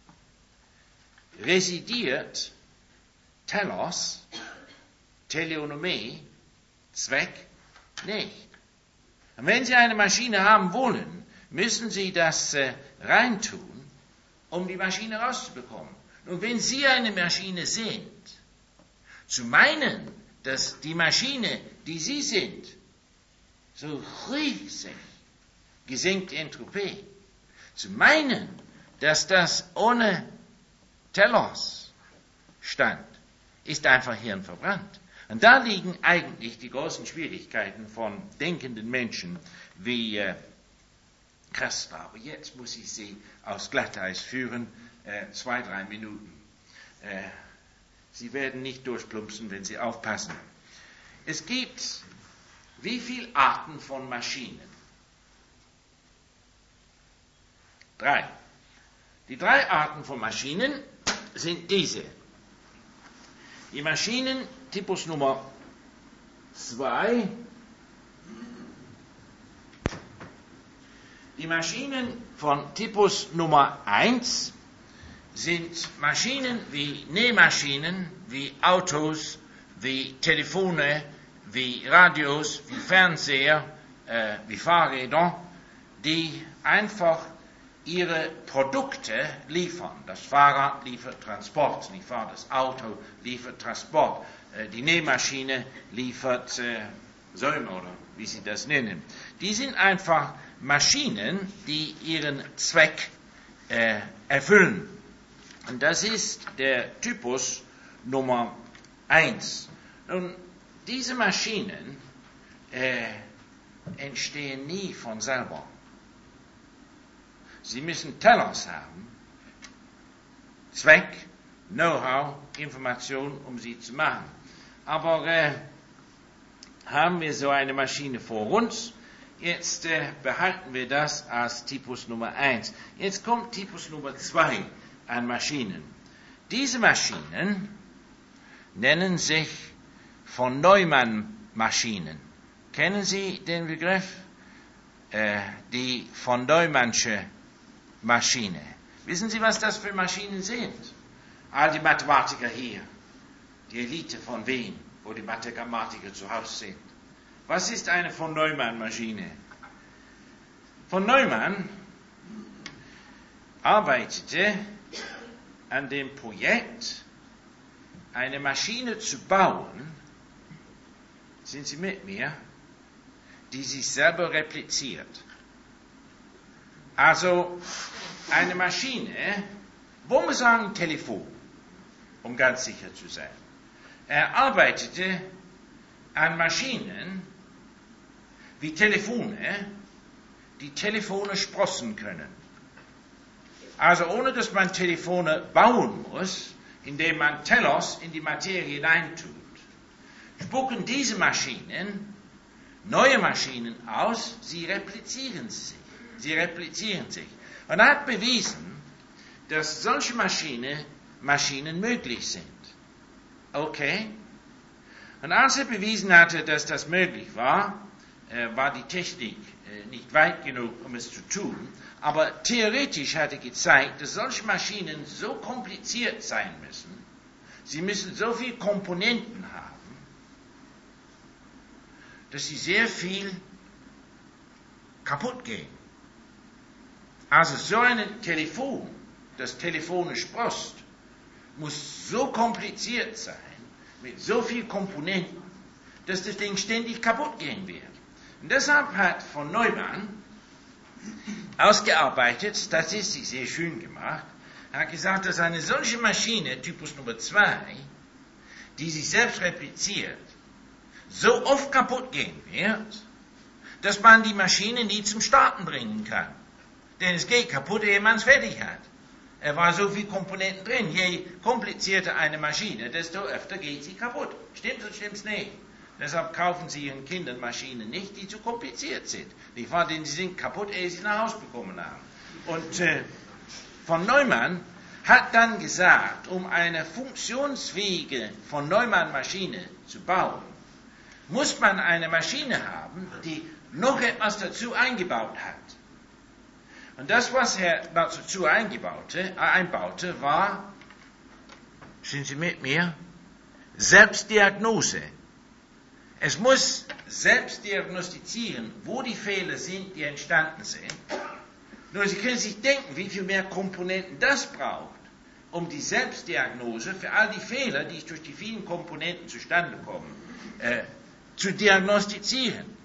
[SPEAKER 1] residiert Telos, Teleonomie, Zweck nicht. Und wenn Sie eine Maschine haben wollen, müssen Sie das reintun, um die Maschine rauszubekommen. Und wenn Sie eine Maschine sind, zu meinen, dass die Maschine, die Sie sind, so riesig gesenkte Entropie. Zu meinen, dass das ohne Telos stand, ist einfach hirnverbrannt. Und da liegen eigentlich die großen Schwierigkeiten von denkenden Menschen wie Christa. Aber jetzt muss ich Sie aufs Glatteis führen, 2-3 Minuten. Sie werden nicht durchplumpsen, wenn Sie aufpassen. Es gibt wie viele Arten von Maschinen? 3. Die 3 Arten von Maschinen sind diese. Die Maschinen Typus Nummer 2, die Maschinen von Typus Nummer 1 sind Maschinen wie Nähmaschinen, wie Autos, wie Telefone, wie Radios, wie Fernseher, wie Fahrräder, die einfach ihre Produkte liefern. Das Fahrrad liefert Transport, das Auto liefert Transport, die Nähmaschine liefert Säume oder wie Sie das nennen. Die sind einfach Maschinen, die ihren Zweck erfüllen. Und das ist der Typus Nummer 1. Nun, diese Maschinen entstehen nie von selber. Sie müssen Telos haben, Zweck, Know-how, Information, um sie zu machen. Aber haben wir so eine Maschine vor uns, jetzt behalten wir das als Typus Nummer 1. Jetzt kommt Typus Nummer 2 an Maschinen. Diese Maschinen nennen sich von Neumann-Maschinen. Kennen Sie den Begriff? Die von Neumannsche Maschine. Wissen Sie, was das für Maschinen sind? All die Mathematiker hier, die Elite von Wien, wo die Mathematiker zu Hause sind. Was ist eine von Neumann-Maschine? Von Neumann arbeitete an dem Projekt, eine Maschine zu bauen, sind Sie mit mir, die sich selber repliziert. Also eine Maschine, wo wir sagen Telefon, um ganz sicher zu sein. Er arbeitete an Maschinen wie Telefone, die Telefone sprossen können. Also ohne dass man Telefone bauen muss, indem man Telos in die Materie hineintut, spucken diese Maschinen neue Maschinen aus, sie replizieren sich. Und er hat bewiesen, dass solche Maschinen möglich sind. Okay? Und als er bewiesen hatte, dass das möglich war, war die Technik nicht weit genug, um es zu tun. Aber theoretisch hat er gezeigt, dass solche Maschinen so kompliziert sein müssen, sie müssen so viele Komponenten haben, dass sie sehr viel kaputt gehen. Also so ein Telefon, das Telefone sprost, muss so kompliziert sein, mit so vielen Komponenten, dass das Ding ständig kaputt gehen wird. Und deshalb hat von Neumann ausgearbeitet, statistisch sehr schön gemacht, hat gesagt, dass eine solche Maschine, Typus Nummer 2, die sich selbst repliziert, so oft kaputt gehen wird, dass man die Maschine nie zum Starten bringen kann. Denn es geht kaputt, ehe man es fertig hat. Er war so viele Komponenten drin. Je komplizierter eine Maschine, desto öfter geht sie kaputt. Stimmt oder stimmt's nicht? Deshalb kaufen Sie Ihren Kindern Maschinen nicht, die zu kompliziert sind. Nicht wahr? Denn sie sind kaputt, ehe sie nach Hause bekommen haben. Und von Neumann hat dann gesagt, um eine funktionsfähige von Neumann-Maschine zu bauen, muss man eine Maschine haben, die noch etwas dazu eingebaut hat. Und das, was er dazu einbaute, war, sind Sie mit mir, Selbstdiagnose. Es muss selbst diagnostizieren, wo die Fehler sind, die entstanden sind. Nur Sie können sich denken, wie viel mehr Komponenten das braucht, um die Selbstdiagnose für all die Fehler, die durch die vielen Komponenten zustande kommen, zu diagnostizieren.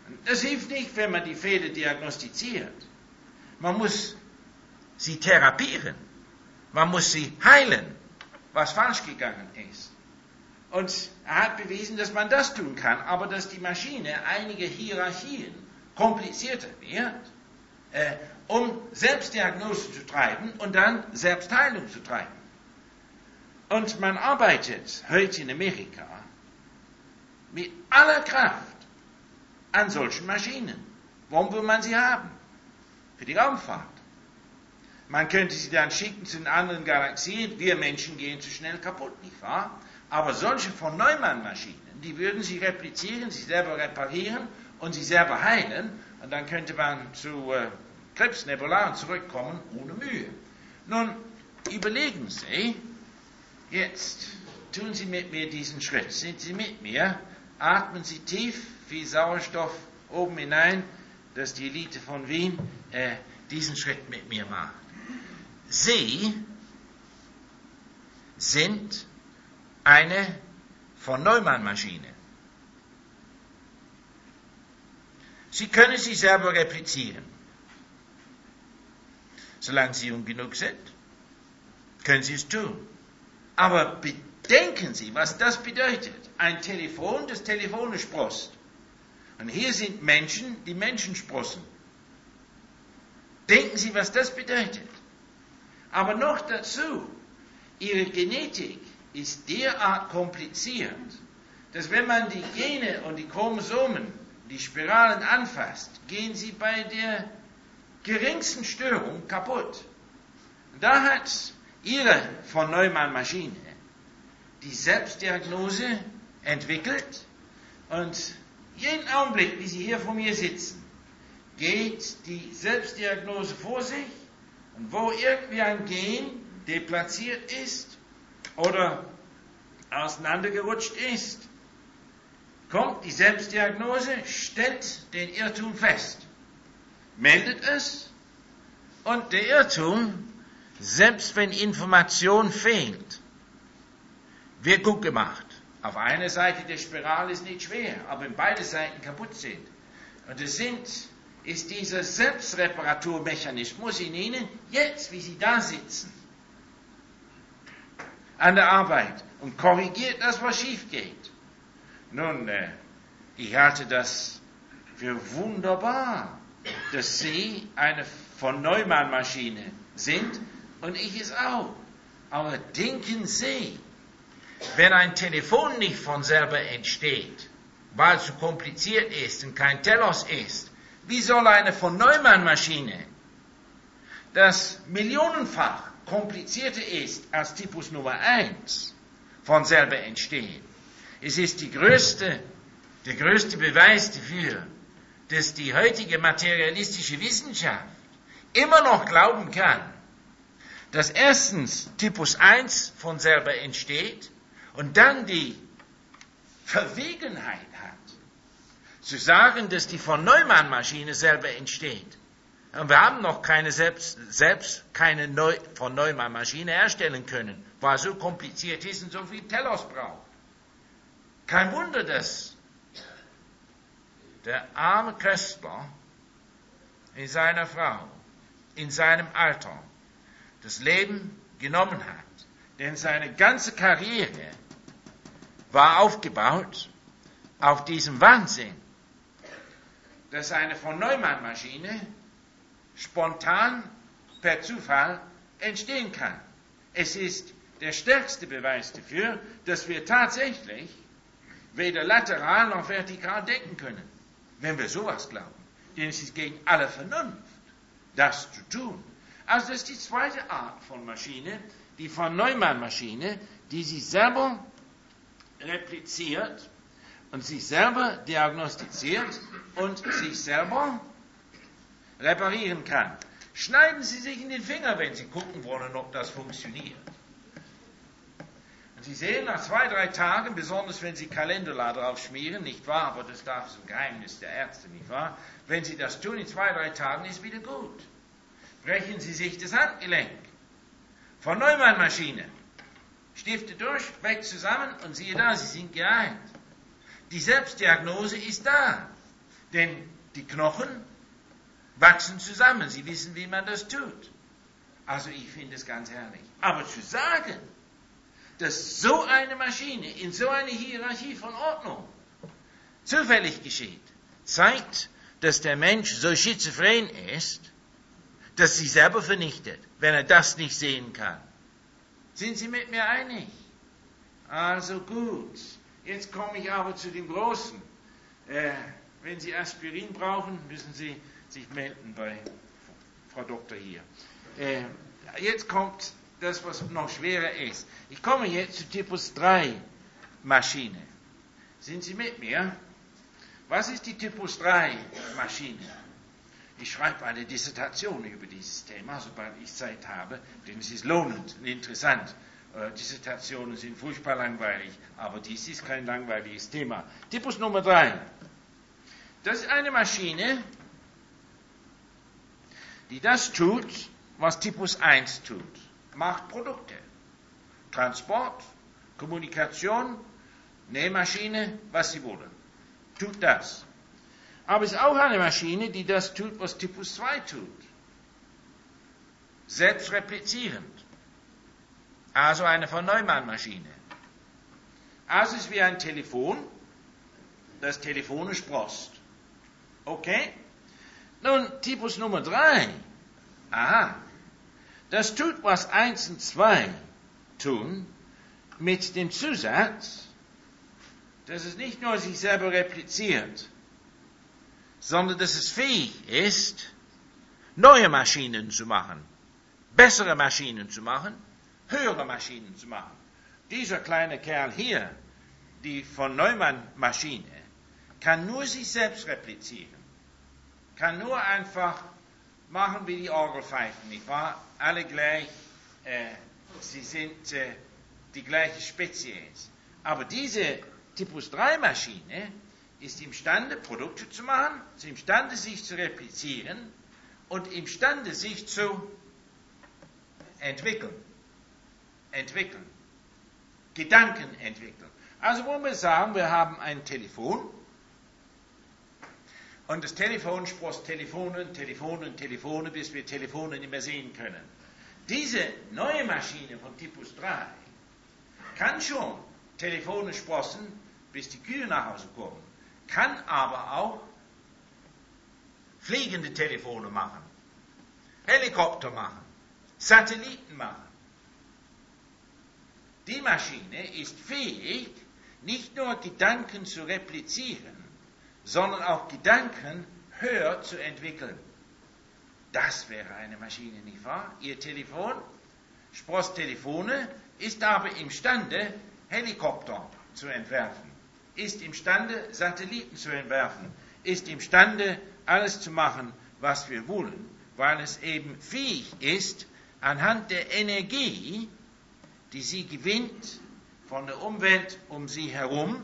[SPEAKER 1] Das hilft nicht, wenn man die Fehler diagnostiziert. Man muss sie therapieren. Man muss sie heilen, was falsch gegangen ist. Und er hat bewiesen, dass man das tun kann, aber dass die Maschine einige Hierarchien komplizierter wird, um Selbstdiagnose zu treiben und dann Selbstheilung zu treiben. Und man arbeitet heute in Amerika mit aller Kraft an solchen Maschinen. Warum will man sie haben? Für die Raumfahrt. Man könnte sie dann schicken zu den anderen Galaxien. Wir Menschen gehen zu schnell kaputt, nicht wahr? Aber solche von Neumann-Maschinen, die würden sie replizieren, sie selber reparieren und sie selber heilen. Und dann könnte man zu Krebsnebularen zurückkommen ohne Mühe. Nun, überlegen Sie, jetzt tun Sie mit mir diesen Schritt. Sind Sie mit mir? Atmen Sie tief, viel Sauerstoff oben hinein, dass die Elite von Wien diesen Schritt mit mir macht. Sie sind eine von Neumann-Maschine. Sie können sie selber replizieren. Solange Sie jung genug sind, können Sie es tun. Aber bedenken Sie, was das bedeutet. Ein Telefon, das Telefone sproßt. Und hier sind Menschen, die Menschen sprossen. Denken Sie, was das bedeutet. Aber noch dazu, Ihre Genetik ist derart kompliziert, dass wenn man die Gene und die Chromosomen, die Spiralen anfasst, gehen sie bei der geringsten Störung kaputt. Da hat Ihre von Neumann-Maschine die Selbstdiagnose entwickelt und jeden Augenblick, wie Sie hier vor mir sitzen, geht die Selbstdiagnose vor sich und wo irgendwie ein Gen deplatziert ist oder auseinandergerutscht ist, kommt die Selbstdiagnose, stellt den Irrtum fest, meldet es und der Irrtum, selbst wenn Information fehlt, wird gut gemacht. Auf einer Seite der Spirale ist nicht schwer, aber wenn beide Seiten kaputt sind. Und ist dieser Selbstreparaturmechanismus in Ihnen, jetzt, wie Sie da sitzen, an der Arbeit und korrigiert das, was schief geht. Nun, ich halte das für wunderbar, dass Sie eine von Neumann-Maschine sind und ich es auch. Aber denken Sie, wenn ein Telefon nicht von selber entsteht, weil es zu kompliziert ist und kein Telos ist, wie soll eine von Neumann-Maschine, das millionenfach komplizierter ist als Typus Nummer 1, von selber entstehen? Es ist der größte Beweis dafür, dass die heutige materialistische Wissenschaft immer noch glauben kann, dass erstens Typus 1 von selber entsteht und dann die Verwegenheit hat, zu sagen, dass die von Neumann-Maschine selber entsteht. Und wir haben noch keine von Neumann-Maschine herstellen können, weil es so kompliziert ist und so viel Telos braucht. Kein Wunder, dass der arme Köstler in seiner Frau, in seinem Alter, das Leben genommen hat. Denn seine ganze Karriere war aufgebaut auf diesem Wahnsinn, dass eine von Neumann-Maschine spontan per Zufall entstehen kann. Es ist der stärkste Beweis dafür, dass wir tatsächlich weder lateral noch vertikal denken können, wenn wir sowas glauben. Denn es ist gegen alle Vernunft, das zu tun. Also das ist die zweite Art von Maschine, die von Neumann-Maschine, die sich selber repliziert und sich selber diagnostiziert und sich selber reparieren kann. Schneiden Sie sich in den Finger, wenn Sie gucken wollen, ob das funktioniert. Und Sie sehen nach 2-3 Tagen, besonders wenn Sie Calendula drauf schmieren, nicht wahr, aber das darf so ein Geheimnis der Ärzte, nicht wahr? Wenn Sie das tun, in 2-3 Tagen ist wieder gut. Brechen Sie sich das Handgelenk. Von Neumann-Maschine. Stifte durch, weg zusammen und siehe da, Sie sind geheilt. Die Selbstdiagnose ist da. Denn die Knochen wachsen zusammen. Sie wissen, wie man das tut. Also ich finde es ganz herrlich. Aber zu sagen, dass so eine Maschine in so eine Hierarchie von Ordnung zufällig geschieht, zeigt, dass der Mensch so schizophren ist, dass sich selber vernichtet, wenn er das nicht sehen kann. Sind Sie mit mir einig? Also gut. Jetzt komme ich aber zu dem Großen. Wenn Sie Aspirin brauchen, müssen Sie sich melden bei Frau Doktor hier. Jetzt kommt das, was noch schwerer ist. Ich komme jetzt zu Typus 3 Maschine. Sind Sie mit mir? Was ist die Typus 3 Maschine? Ich schreibe eine Dissertation über dieses Thema, sobald ich Zeit habe, denn es ist lohnend und interessant. Dissertationen sind furchtbar langweilig, aber dies ist kein langweiliges Thema. Typus Nummer 3. Das ist eine Maschine, die das tut, was Typus 1 tut. Macht Produkte. Transport, Kommunikation, Nähmaschine, was Sie wollen. Tut das. Aber es ist auch eine Maschine, die das tut, was Typus 2 tut. Selbstreplizierend. Also eine von Neumann-Maschine. Also es ist wie ein Telefon, das telefonisch sprost. Okay? Nun, Typus Nummer 3. Aha. Das tut, was 1 und 2 tun, mit dem Zusatz, dass es nicht nur sich selber repliziert, sondern dass es fähig ist, neue Maschinen zu machen, bessere Maschinen zu machen, höhere Maschinen zu machen. Dieser kleine Kerl hier, die von Neumann-Maschine, kann nur sich selbst replizieren, kann nur einfach machen wie die Orgelpfeifen, nicht wahr? Alle gleich, sie sind die gleiche Spezies. Aber diese Typus 3 Maschine ist imstande, Produkte zu machen, ist imstande, sich zu replizieren und imstande, sich zu entwickeln. Gedanken entwickeln. Also wollen wir sagen, wir haben ein Telefon und das Telefon sprost Telefone, bis wir Telefone nicht mehr sehen können. Diese neue Maschine von Typus 3 kann schon Telefone sprossen, bis die Kühe nach Hause kommen, kann aber auch fliegende Telefone machen, Helikopter machen, Satelliten machen. Die Maschine ist fähig, nicht nur Gedanken zu replizieren, sondern auch Gedanken höher zu entwickeln. Das wäre eine Maschine, nicht wahr? Ihr Telefon sprost Telefone, ist aber imstande, Helikopter zu entwerfen, ist imstande, Satelliten zu entwerfen, ist imstande, alles zu machen, was wir wollen, weil es eben fähig ist, anhand der Energie, die sie gewinnt von der Umwelt um sie herum,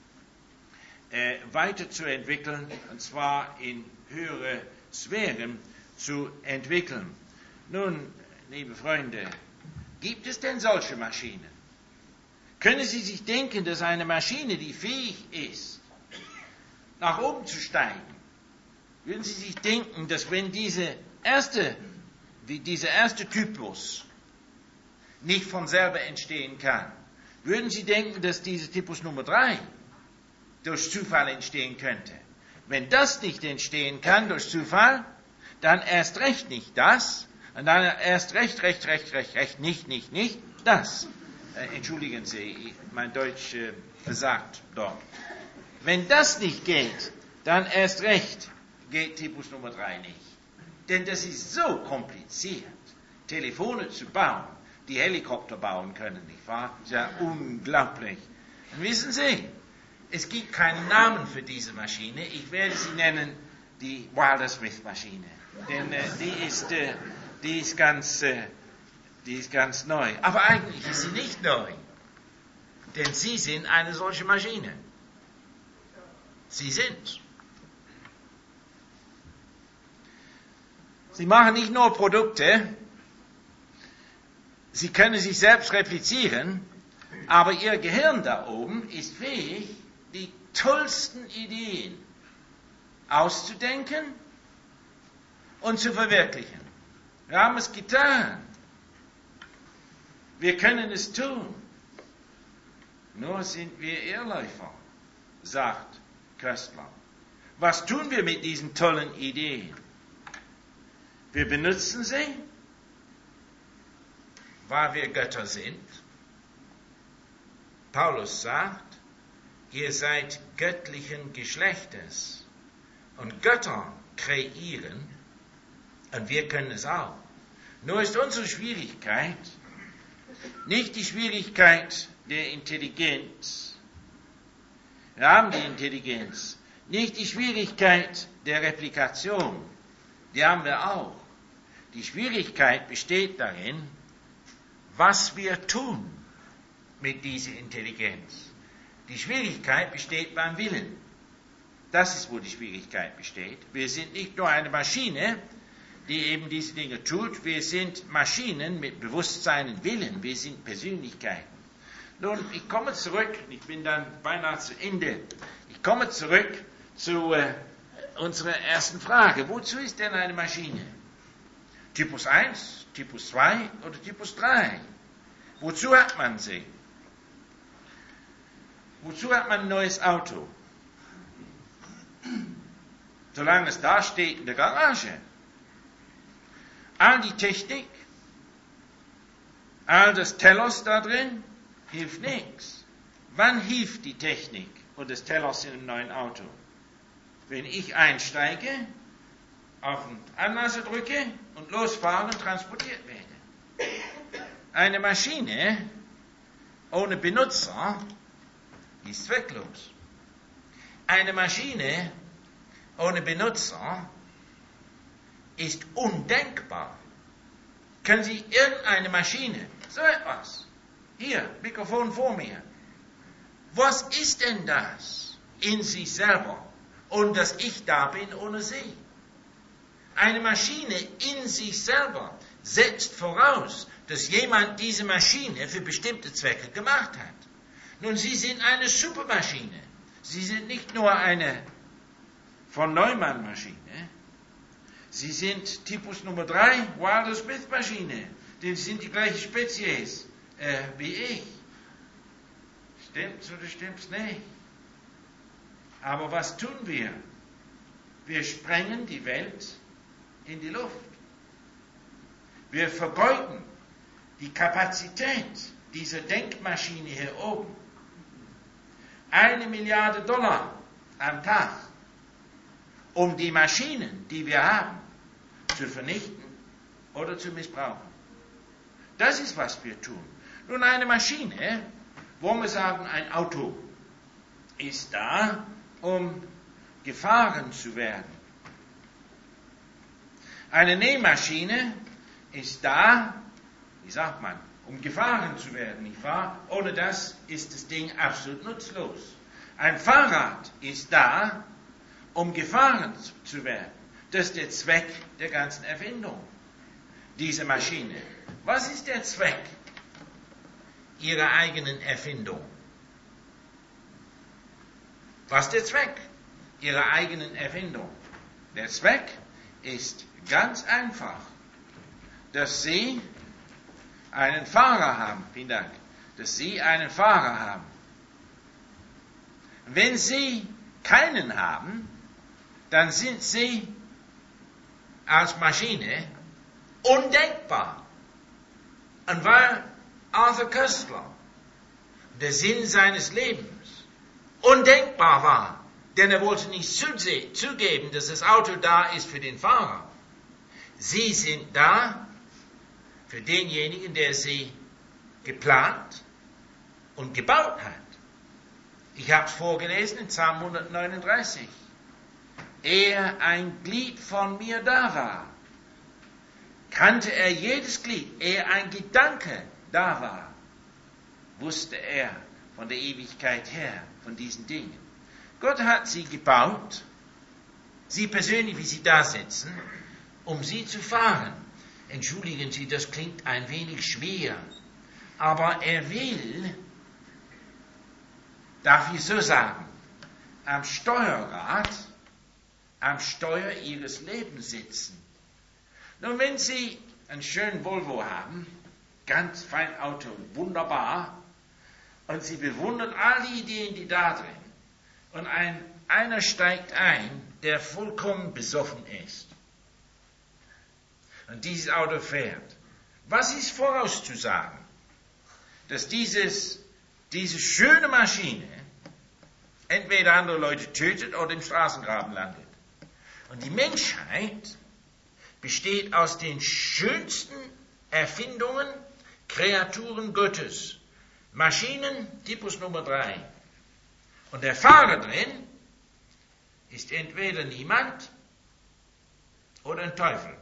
[SPEAKER 1] weiterzuentwickeln, und zwar in höhere Sphären zu entwickeln. Nun, liebe Freunde, gibt es denn solche Maschinen? Können Sie sich denken, dass eine Maschine, die fähig ist, nach oben zu steigen, würden Sie sich denken, dass wenn dieser erste Typus nicht von selber entstehen kann, würden Sie denken, dass dieser Typus Nummer 3 durch Zufall entstehen könnte? Wenn das nicht entstehen kann durch Zufall, dann erst recht nicht das, und dann erst recht nicht das. Entschuldigen Sie, mein Deutsch versagt dort. Wenn das nicht geht, dann erst recht geht Typus Nummer 3 nicht. Denn das ist so kompliziert, Telefone zu bauen, die Helikopter bauen können, nicht wahr? Das ist ja unglaublich. Und wissen Sie, es gibt keinen Namen für diese Maschine. Ich werde sie nennen die Wilder-Smith-Maschine. Denn die ist ganz neu. Aber eigentlich ist sie nicht neu. Denn Sie sind eine solche Maschine. Sie sind. Sie machen nicht nur Produkte, Sie können sich selbst replizieren, aber Ihr Gehirn da oben ist fähig, die tollsten Ideen auszudenken und zu verwirklichen. Wir haben es getan. Wir können es tun. Nur sind wir Irrläufer, sagt Köstler. Was tun wir mit diesen tollen Ideen? Wir benutzen sie, weil wir Götter sind. Paulus sagt, ihr seid göttlichen Geschlechtes und Götter kreieren und wir können es auch. Nur ist unsere Schwierigkeit nicht die Schwierigkeit der Intelligenz. Wir haben die Intelligenz. Nicht die Schwierigkeit der Replikation. Die haben wir auch. Die Schwierigkeit besteht darin, was wir tun mit dieser Intelligenz. Die Schwierigkeit besteht beim Willen. Das ist, wo die Schwierigkeit besteht. Wir sind nicht nur eine Maschine, die eben diese Dinge tut. Wir sind Maschinen mit Bewusstsein und Willen. Wir sind Persönlichkeiten. Nun, ich komme zurück, ich bin dann beinahe zu Ende. Ich komme zurück zu unserer ersten Frage. Wozu ist denn eine Maschine? Typus 1, Typus 2 oder Typus 3? Wozu hat man sie? Wozu hat man ein neues Auto? Solange es da steht in der Garage. All die Technik, all das Telos da drin, hilft nichts. Wann hilft die Technik und das Telos in einem neuen Auto? Wenn ich einsteige, auf den Anlasser drücke und losfahre und transportiert werde. Eine Maschine ohne Benutzer ist zwecklos. Eine Maschine ohne Benutzer ist undenkbar. Können Sie irgendeine Maschine, so etwas, hier, Mikrofon vor mir, was ist denn das in sich selber und dass ich da bin ohne Sie? Eine Maschine in sich selber setzt voraus, dass jemand diese Maschine für bestimmte Zwecke gemacht hat. Nun, Sie sind eine Supermaschine. Sie sind nicht nur eine von Neumann-Maschine. Sie sind Typus Nummer 3, Wilder-Smith-Maschine. Denn Sie sind die gleiche Spezies wie ich. Stimmt's oder stimmt's nicht? Aber was tun wir? Wir sprengen die Welt in die Luft. Wir verbeuten die Kapazität dieser Denkmaschine hier oben. 1 Milliarde Dollar am Tag, um die Maschinen, die wir haben, zu vernichten oder zu missbrauchen. Das ist, was wir tun. Nun, eine Maschine, wollen wir sagen, ein Auto, ist da, um gefahren zu werden. Eine Nähmaschine ist da, wie sagt man, um gefahren zu werden, nicht wahr? Ohne das ist das Ding absolut nutzlos. Ein Fahrrad ist da, um gefahren zu werden. Das ist der Zweck der ganzen Erfindung, diese Maschine. Was ist der Zweck Ihrer eigenen Erfindung? Was ist der Zweck Ihrer eigenen Erfindung? Der Zweck ist ganz einfach, dass Sie einen Fahrer haben. Vielen Dank. Dass Sie einen Fahrer haben. Wenn Sie keinen haben, dann sind Sie als Maschine undenkbar. Und weil Arthur Koestler der Sinn seines Lebens undenkbar war, denn er wollte nicht zugeben, dass das Auto da ist für den Fahrer. Sie sind da für denjenigen, der sie geplant und gebaut hat. Ich habe es vorgelesen in Psalm 139. Ehe ein Glied von mir da war, kannte er jedes Glied. Ehe ein Gedanke da war, wusste er von der Ewigkeit her, von diesen Dingen. Gott hat sie gebaut, Sie persönlich, wie Sie da sitzen, um sie zu fahren. Entschuldigen Sie, das klingt ein wenig schwer, aber er will, darf ich so sagen, am Steuerrad am Steuer ihres Lebens sitzen. Nun, wenn Sie einen schönen Volvo haben, ganz fein Auto, wunderbar, und Sie bewundern all die Ideen, die da drin, und einer steigt ein, der vollkommen besoffen ist, und dieses Auto fährt. Was ist vorauszusagen? Dass diese schöne Maschine entweder andere Leute tötet oder im Straßengraben landet. Und die Menschheit besteht aus den schönsten Erfindungen, Kreaturen Gottes. Maschinen, Typus Nummer 3. Und der Fahrer drin ist entweder niemand oder ein Teufel.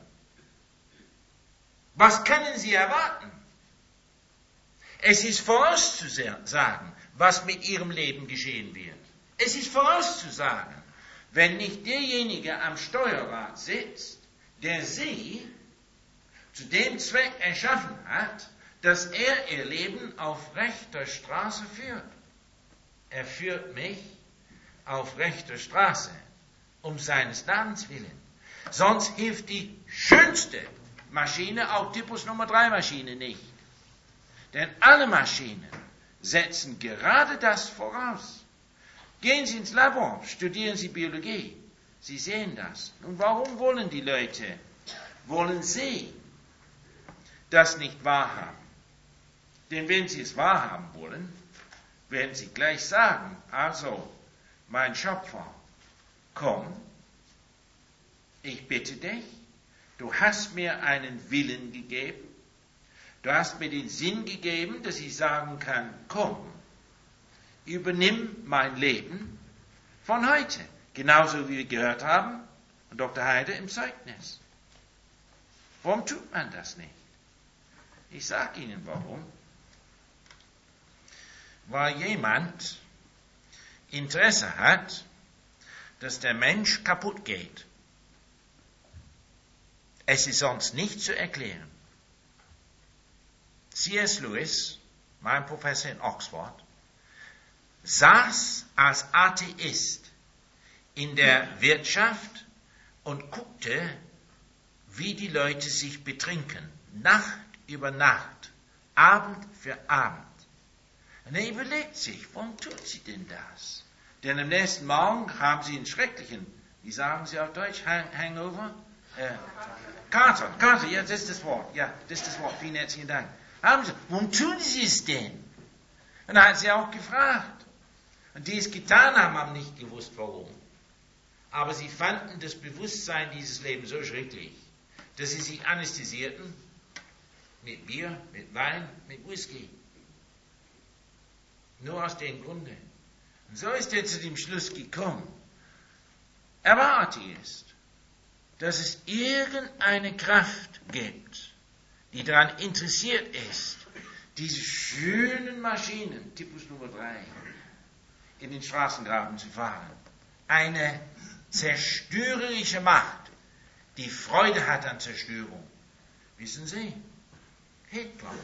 [SPEAKER 1] Was können Sie erwarten? Es ist vorauszusagen, was mit Ihrem Leben geschehen wird. Es ist vorauszusagen, wenn nicht derjenige am Steuerrad sitzt, der Sie zu dem Zweck erschaffen hat, dass er Ihr Leben auf rechter Straße führt. Er führt mich auf rechter Straße, um seines Namens willen. Sonst hilft die schönste Maschine, auch Typus Nummer 3 Maschine, nicht. Denn alle Maschinen setzen gerade das voraus. Gehen Sie ins Labor, studieren Sie Biologie. Sie sehen das. Und warum wollen die Leute, wollen Sie das nicht wahrhaben? Denn wenn Sie es wahrhaben wollen, werden Sie gleich sagen, also, mein Schöpfer, komm, ich bitte dich, du hast mir einen Willen gegeben, du hast mir den Sinn gegeben, dass ich sagen kann, komm, übernimm mein Leben von heute. Genauso wie wir gehört haben, von Dr. Heide im Zeugnis. Warum tut man das nicht? Ich sage Ihnen warum. Weil jemand Interesse hat, dass der Mensch kaputt geht. Es ist sonst nicht zu erklären. C.S. Lewis, mein Professor in Oxford, saß als Atheist in der Wirtschaft und guckte, wie die Leute sich betrinken, Nacht über Nacht, Abend für Abend. Und er überlegt sich, warum tun sie denn das? Denn am nächsten Morgen haben sie einen schrecklichen, wie sagen sie auf Deutsch, Hangover? Kater, ja, das ist das Wort, vielen herzlichen Dank. Warum tun sie es denn? Und er hat sie auch gefragt. Und die es getan haben, haben nicht gewusst, warum. Aber sie fanden das Bewusstsein dieses Lebens so schrecklich, dass sie sich anästhesierten mit Bier, mit Wein, mit Whisky. Nur aus dem Grunde. Und so ist er zu dem Schluss gekommen. Er war Atheist, dass es irgendeine Kraft gibt, die daran interessiert ist, diese schönen Maschinen, Typus Nummer 3, in den Straßengraben zu fahren. Eine zerstörerische Macht, die Freude hat an Zerstörung. Wissen Sie, Hitler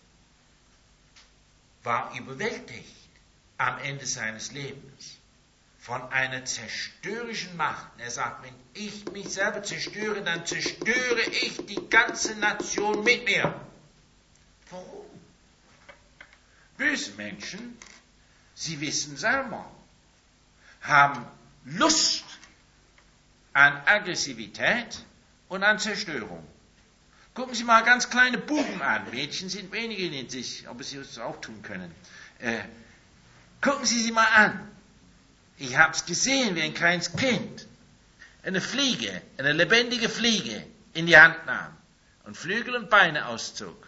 [SPEAKER 1] war überwältigt am Ende seines Lebens von einer zerstörerischen Macht. Er sagt, wenn ich mich selber zerstöre, dann zerstöre ich die ganze Nation mit mir. Warum? Böse Menschen, sie wissen selber, haben Lust an Aggressivität und an Zerstörung. Gucken Sie mal ganz kleine Buben an. Mädchen sind weniger in sich, ob sie es auch tun können. Gucken Sie sie mal an. Ich habe es gesehen, wie ein kleines Kind eine Fliege, eine lebendige Fliege in die Hand nahm und Flügel und Beine auszog.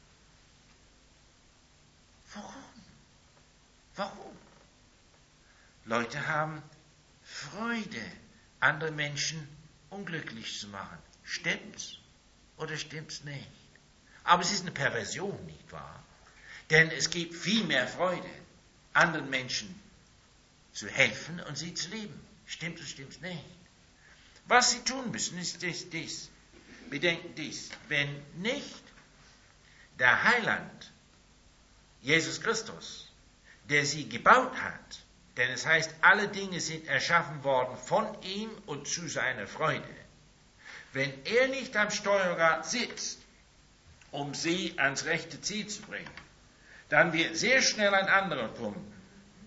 [SPEAKER 1] Warum? Leute haben Freude, andere Menschen unglücklich zu machen. Stimmt's oder stimmt's nicht? Aber es ist eine Perversion, nicht wahr? Denn es gibt viel mehr Freude, anderen Menschen zu helfen und sie zu lieben. Stimmt oder stimmt's nicht? Was sie tun müssen, ist dies. Bedenken dies. Wenn nicht der Heiland, Jesus Christus, der sie gebaut hat, Denn es heißt, alle Dinge sind erschaffen worden von ihm und zu seiner Freude. Wenn er nicht am Steuerrad sitzt, um sie ans rechte Ziel zu bringen, dann wird sehr schnell ein anderer Punkt.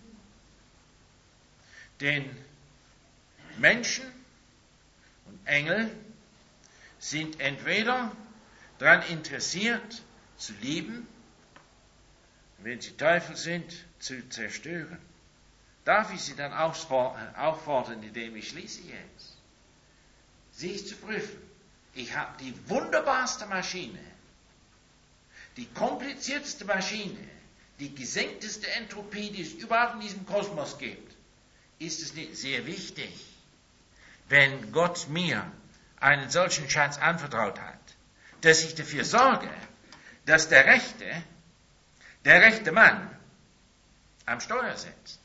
[SPEAKER 1] Denn Menschen und Engel sind entweder daran interessiert, zu lieben, wenn sie Teufel sind, zu zerstören. Darf ich Sie dann auffordern, indem ich schließe jetzt, sich zu prüfen. Ich habe die wunderbarste Maschine, die komplizierteste Maschine, die gesenkteste Entropie, die es überhaupt in diesem Kosmos gibt. Ist es nicht sehr wichtig, wenn Gott mir einen solchen Schatz anvertraut hat, dass ich dafür sorge, dass der rechte Mann am Steuer sitzt?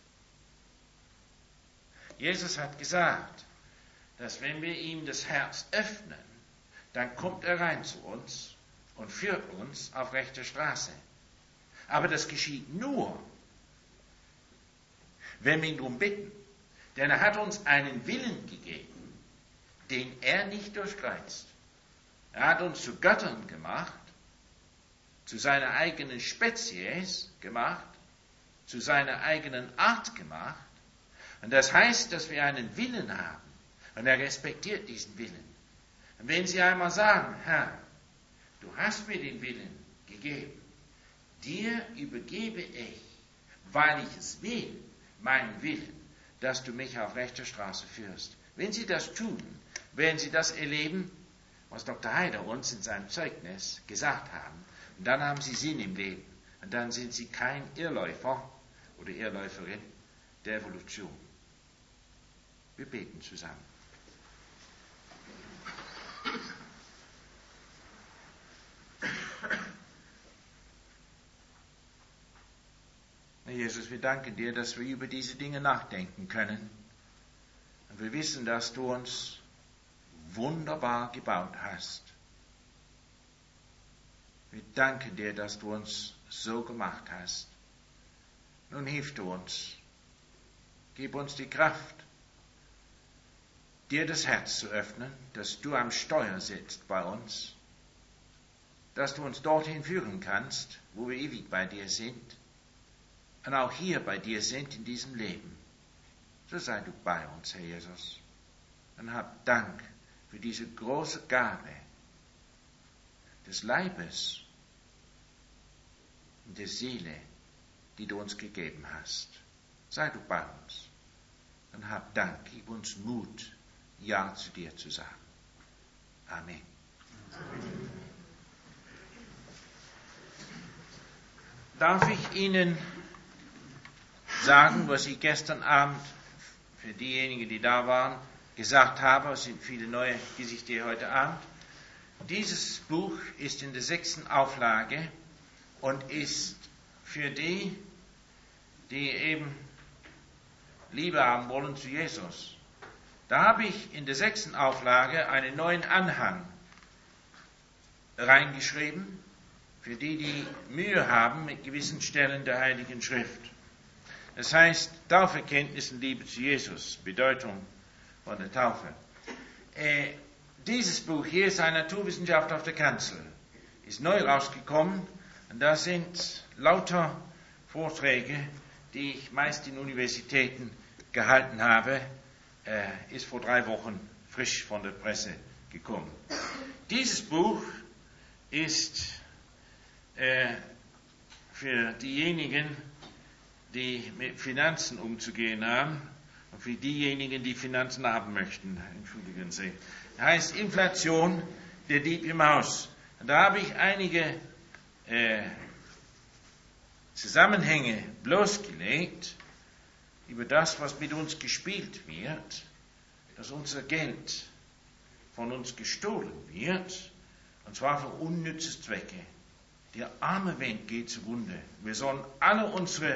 [SPEAKER 1] Jesus hat gesagt, dass wenn wir ihm das Herz öffnen, dann kommt er rein zu uns und führt uns auf rechte Straße. Aber das geschieht nur, wenn wir ihn darum bitten. Denn er hat uns einen Willen gegeben, den er nicht durchkreuzt. Er hat uns zu Göttern gemacht, zu seiner eigenen Spezies gemacht, zu seiner eigenen Art gemacht. Und das heißt, dass wir einen Willen haben. Und er respektiert diesen Willen. Und wenn Sie einmal sagen, Herr, du hast mir den Willen gegeben, dir übergebe ich, weil ich es will, meinen Willen, dass du mich auf rechte Straße führst. Wenn Sie das tun, werden Sie das erleben, was Dr. Heider uns in seinem Zeugnis gesagt haben. Und dann haben Sie Sinn im Leben. Und dann sind Sie kein Irrläufer oder Irrläuferin der Evolution. Wir beten zusammen. Herr Jesus, wir danken dir, dass wir über diese Dinge nachdenken können. Und wir wissen, dass du uns wunderbar gebaut hast. Wir danken dir, dass du uns so gemacht hast. Nun hilf du uns. Gib uns die Kraft, dir das Herz zu öffnen, dass du am Steuer sitzt bei uns, dass du uns dorthin führen kannst, wo wir ewig bei dir sind und auch hier bei dir sind in diesem Leben. So sei du bei uns, Herr Jesus, und hab Dank für diese große Gabe des Leibes und der Seele, die du uns gegeben hast. Sei du bei uns und hab Dank, gib uns Mut, Ja zu dir zu sagen. Amen. Darf ich Ihnen sagen, was ich gestern Abend für diejenigen, die da waren, gesagt habe? Es sind viele neue Gesichter hier heute Abend. Dieses Buch ist in der 6. Auflage und ist für die, die eben Liebe haben wollen zu Jesus. Da habe ich in der 6. Auflage einen neuen Anhang reingeschrieben, für die, die Mühe haben mit gewissen Stellen der Heiligen Schrift. Das heißt, Tauferkenntnis und Liebe zu Jesus, Bedeutung von der Taufe. Dieses Buch hier ist eine Naturwissenschaft auf der Kanzel, ist neu rausgekommen und da sind lauter Vorträge, die ich meist in Universitäten gehalten habe, ist vor 3 Wochen frisch von der Presse gekommen. Dieses Buch ist für diejenigen, die mit Finanzen umzugehen haben und für diejenigen, die Finanzen haben möchten. Entschuldigen Sie. Heißt Inflation, der Dieb im Haus. Und da habe ich einige Zusammenhänge bloßgelegt über das, was mit uns gespielt wird, dass unser Geld von uns gestohlen wird, und zwar für unnütze Zwecke. Der arme Wind geht zugrunde. Wir sollen alle unseren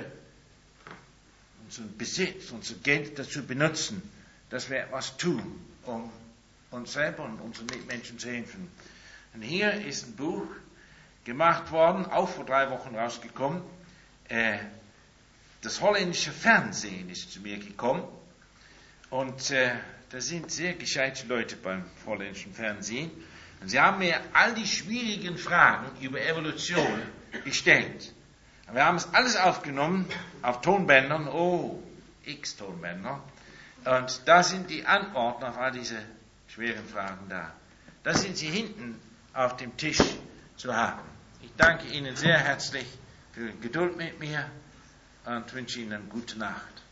[SPEAKER 1] Besitz, unser Geld dazu benutzen, dass wir etwas tun, um uns selber und unseren Mitmenschen zu helfen. Und hier ist ein Buch gemacht worden, auch vor 3 Wochen rausgekommen. das holländische Fernsehen ist zu mir gekommen. Und da sind sehr gescheite Leute beim holländischen Fernsehen. Und sie haben mir all die schwierigen Fragen über Evolution gestellt. Und wir haben es alles aufgenommen auf Tonbändern, x Tonbänder. Und da sind die Antworten auf all diese schweren Fragen da. Da sind sie hinten auf dem Tisch zu haben. Ich danke Ihnen sehr herzlich für Ihre Geduld mit mir und wünsche Ihnen eine gute Nacht.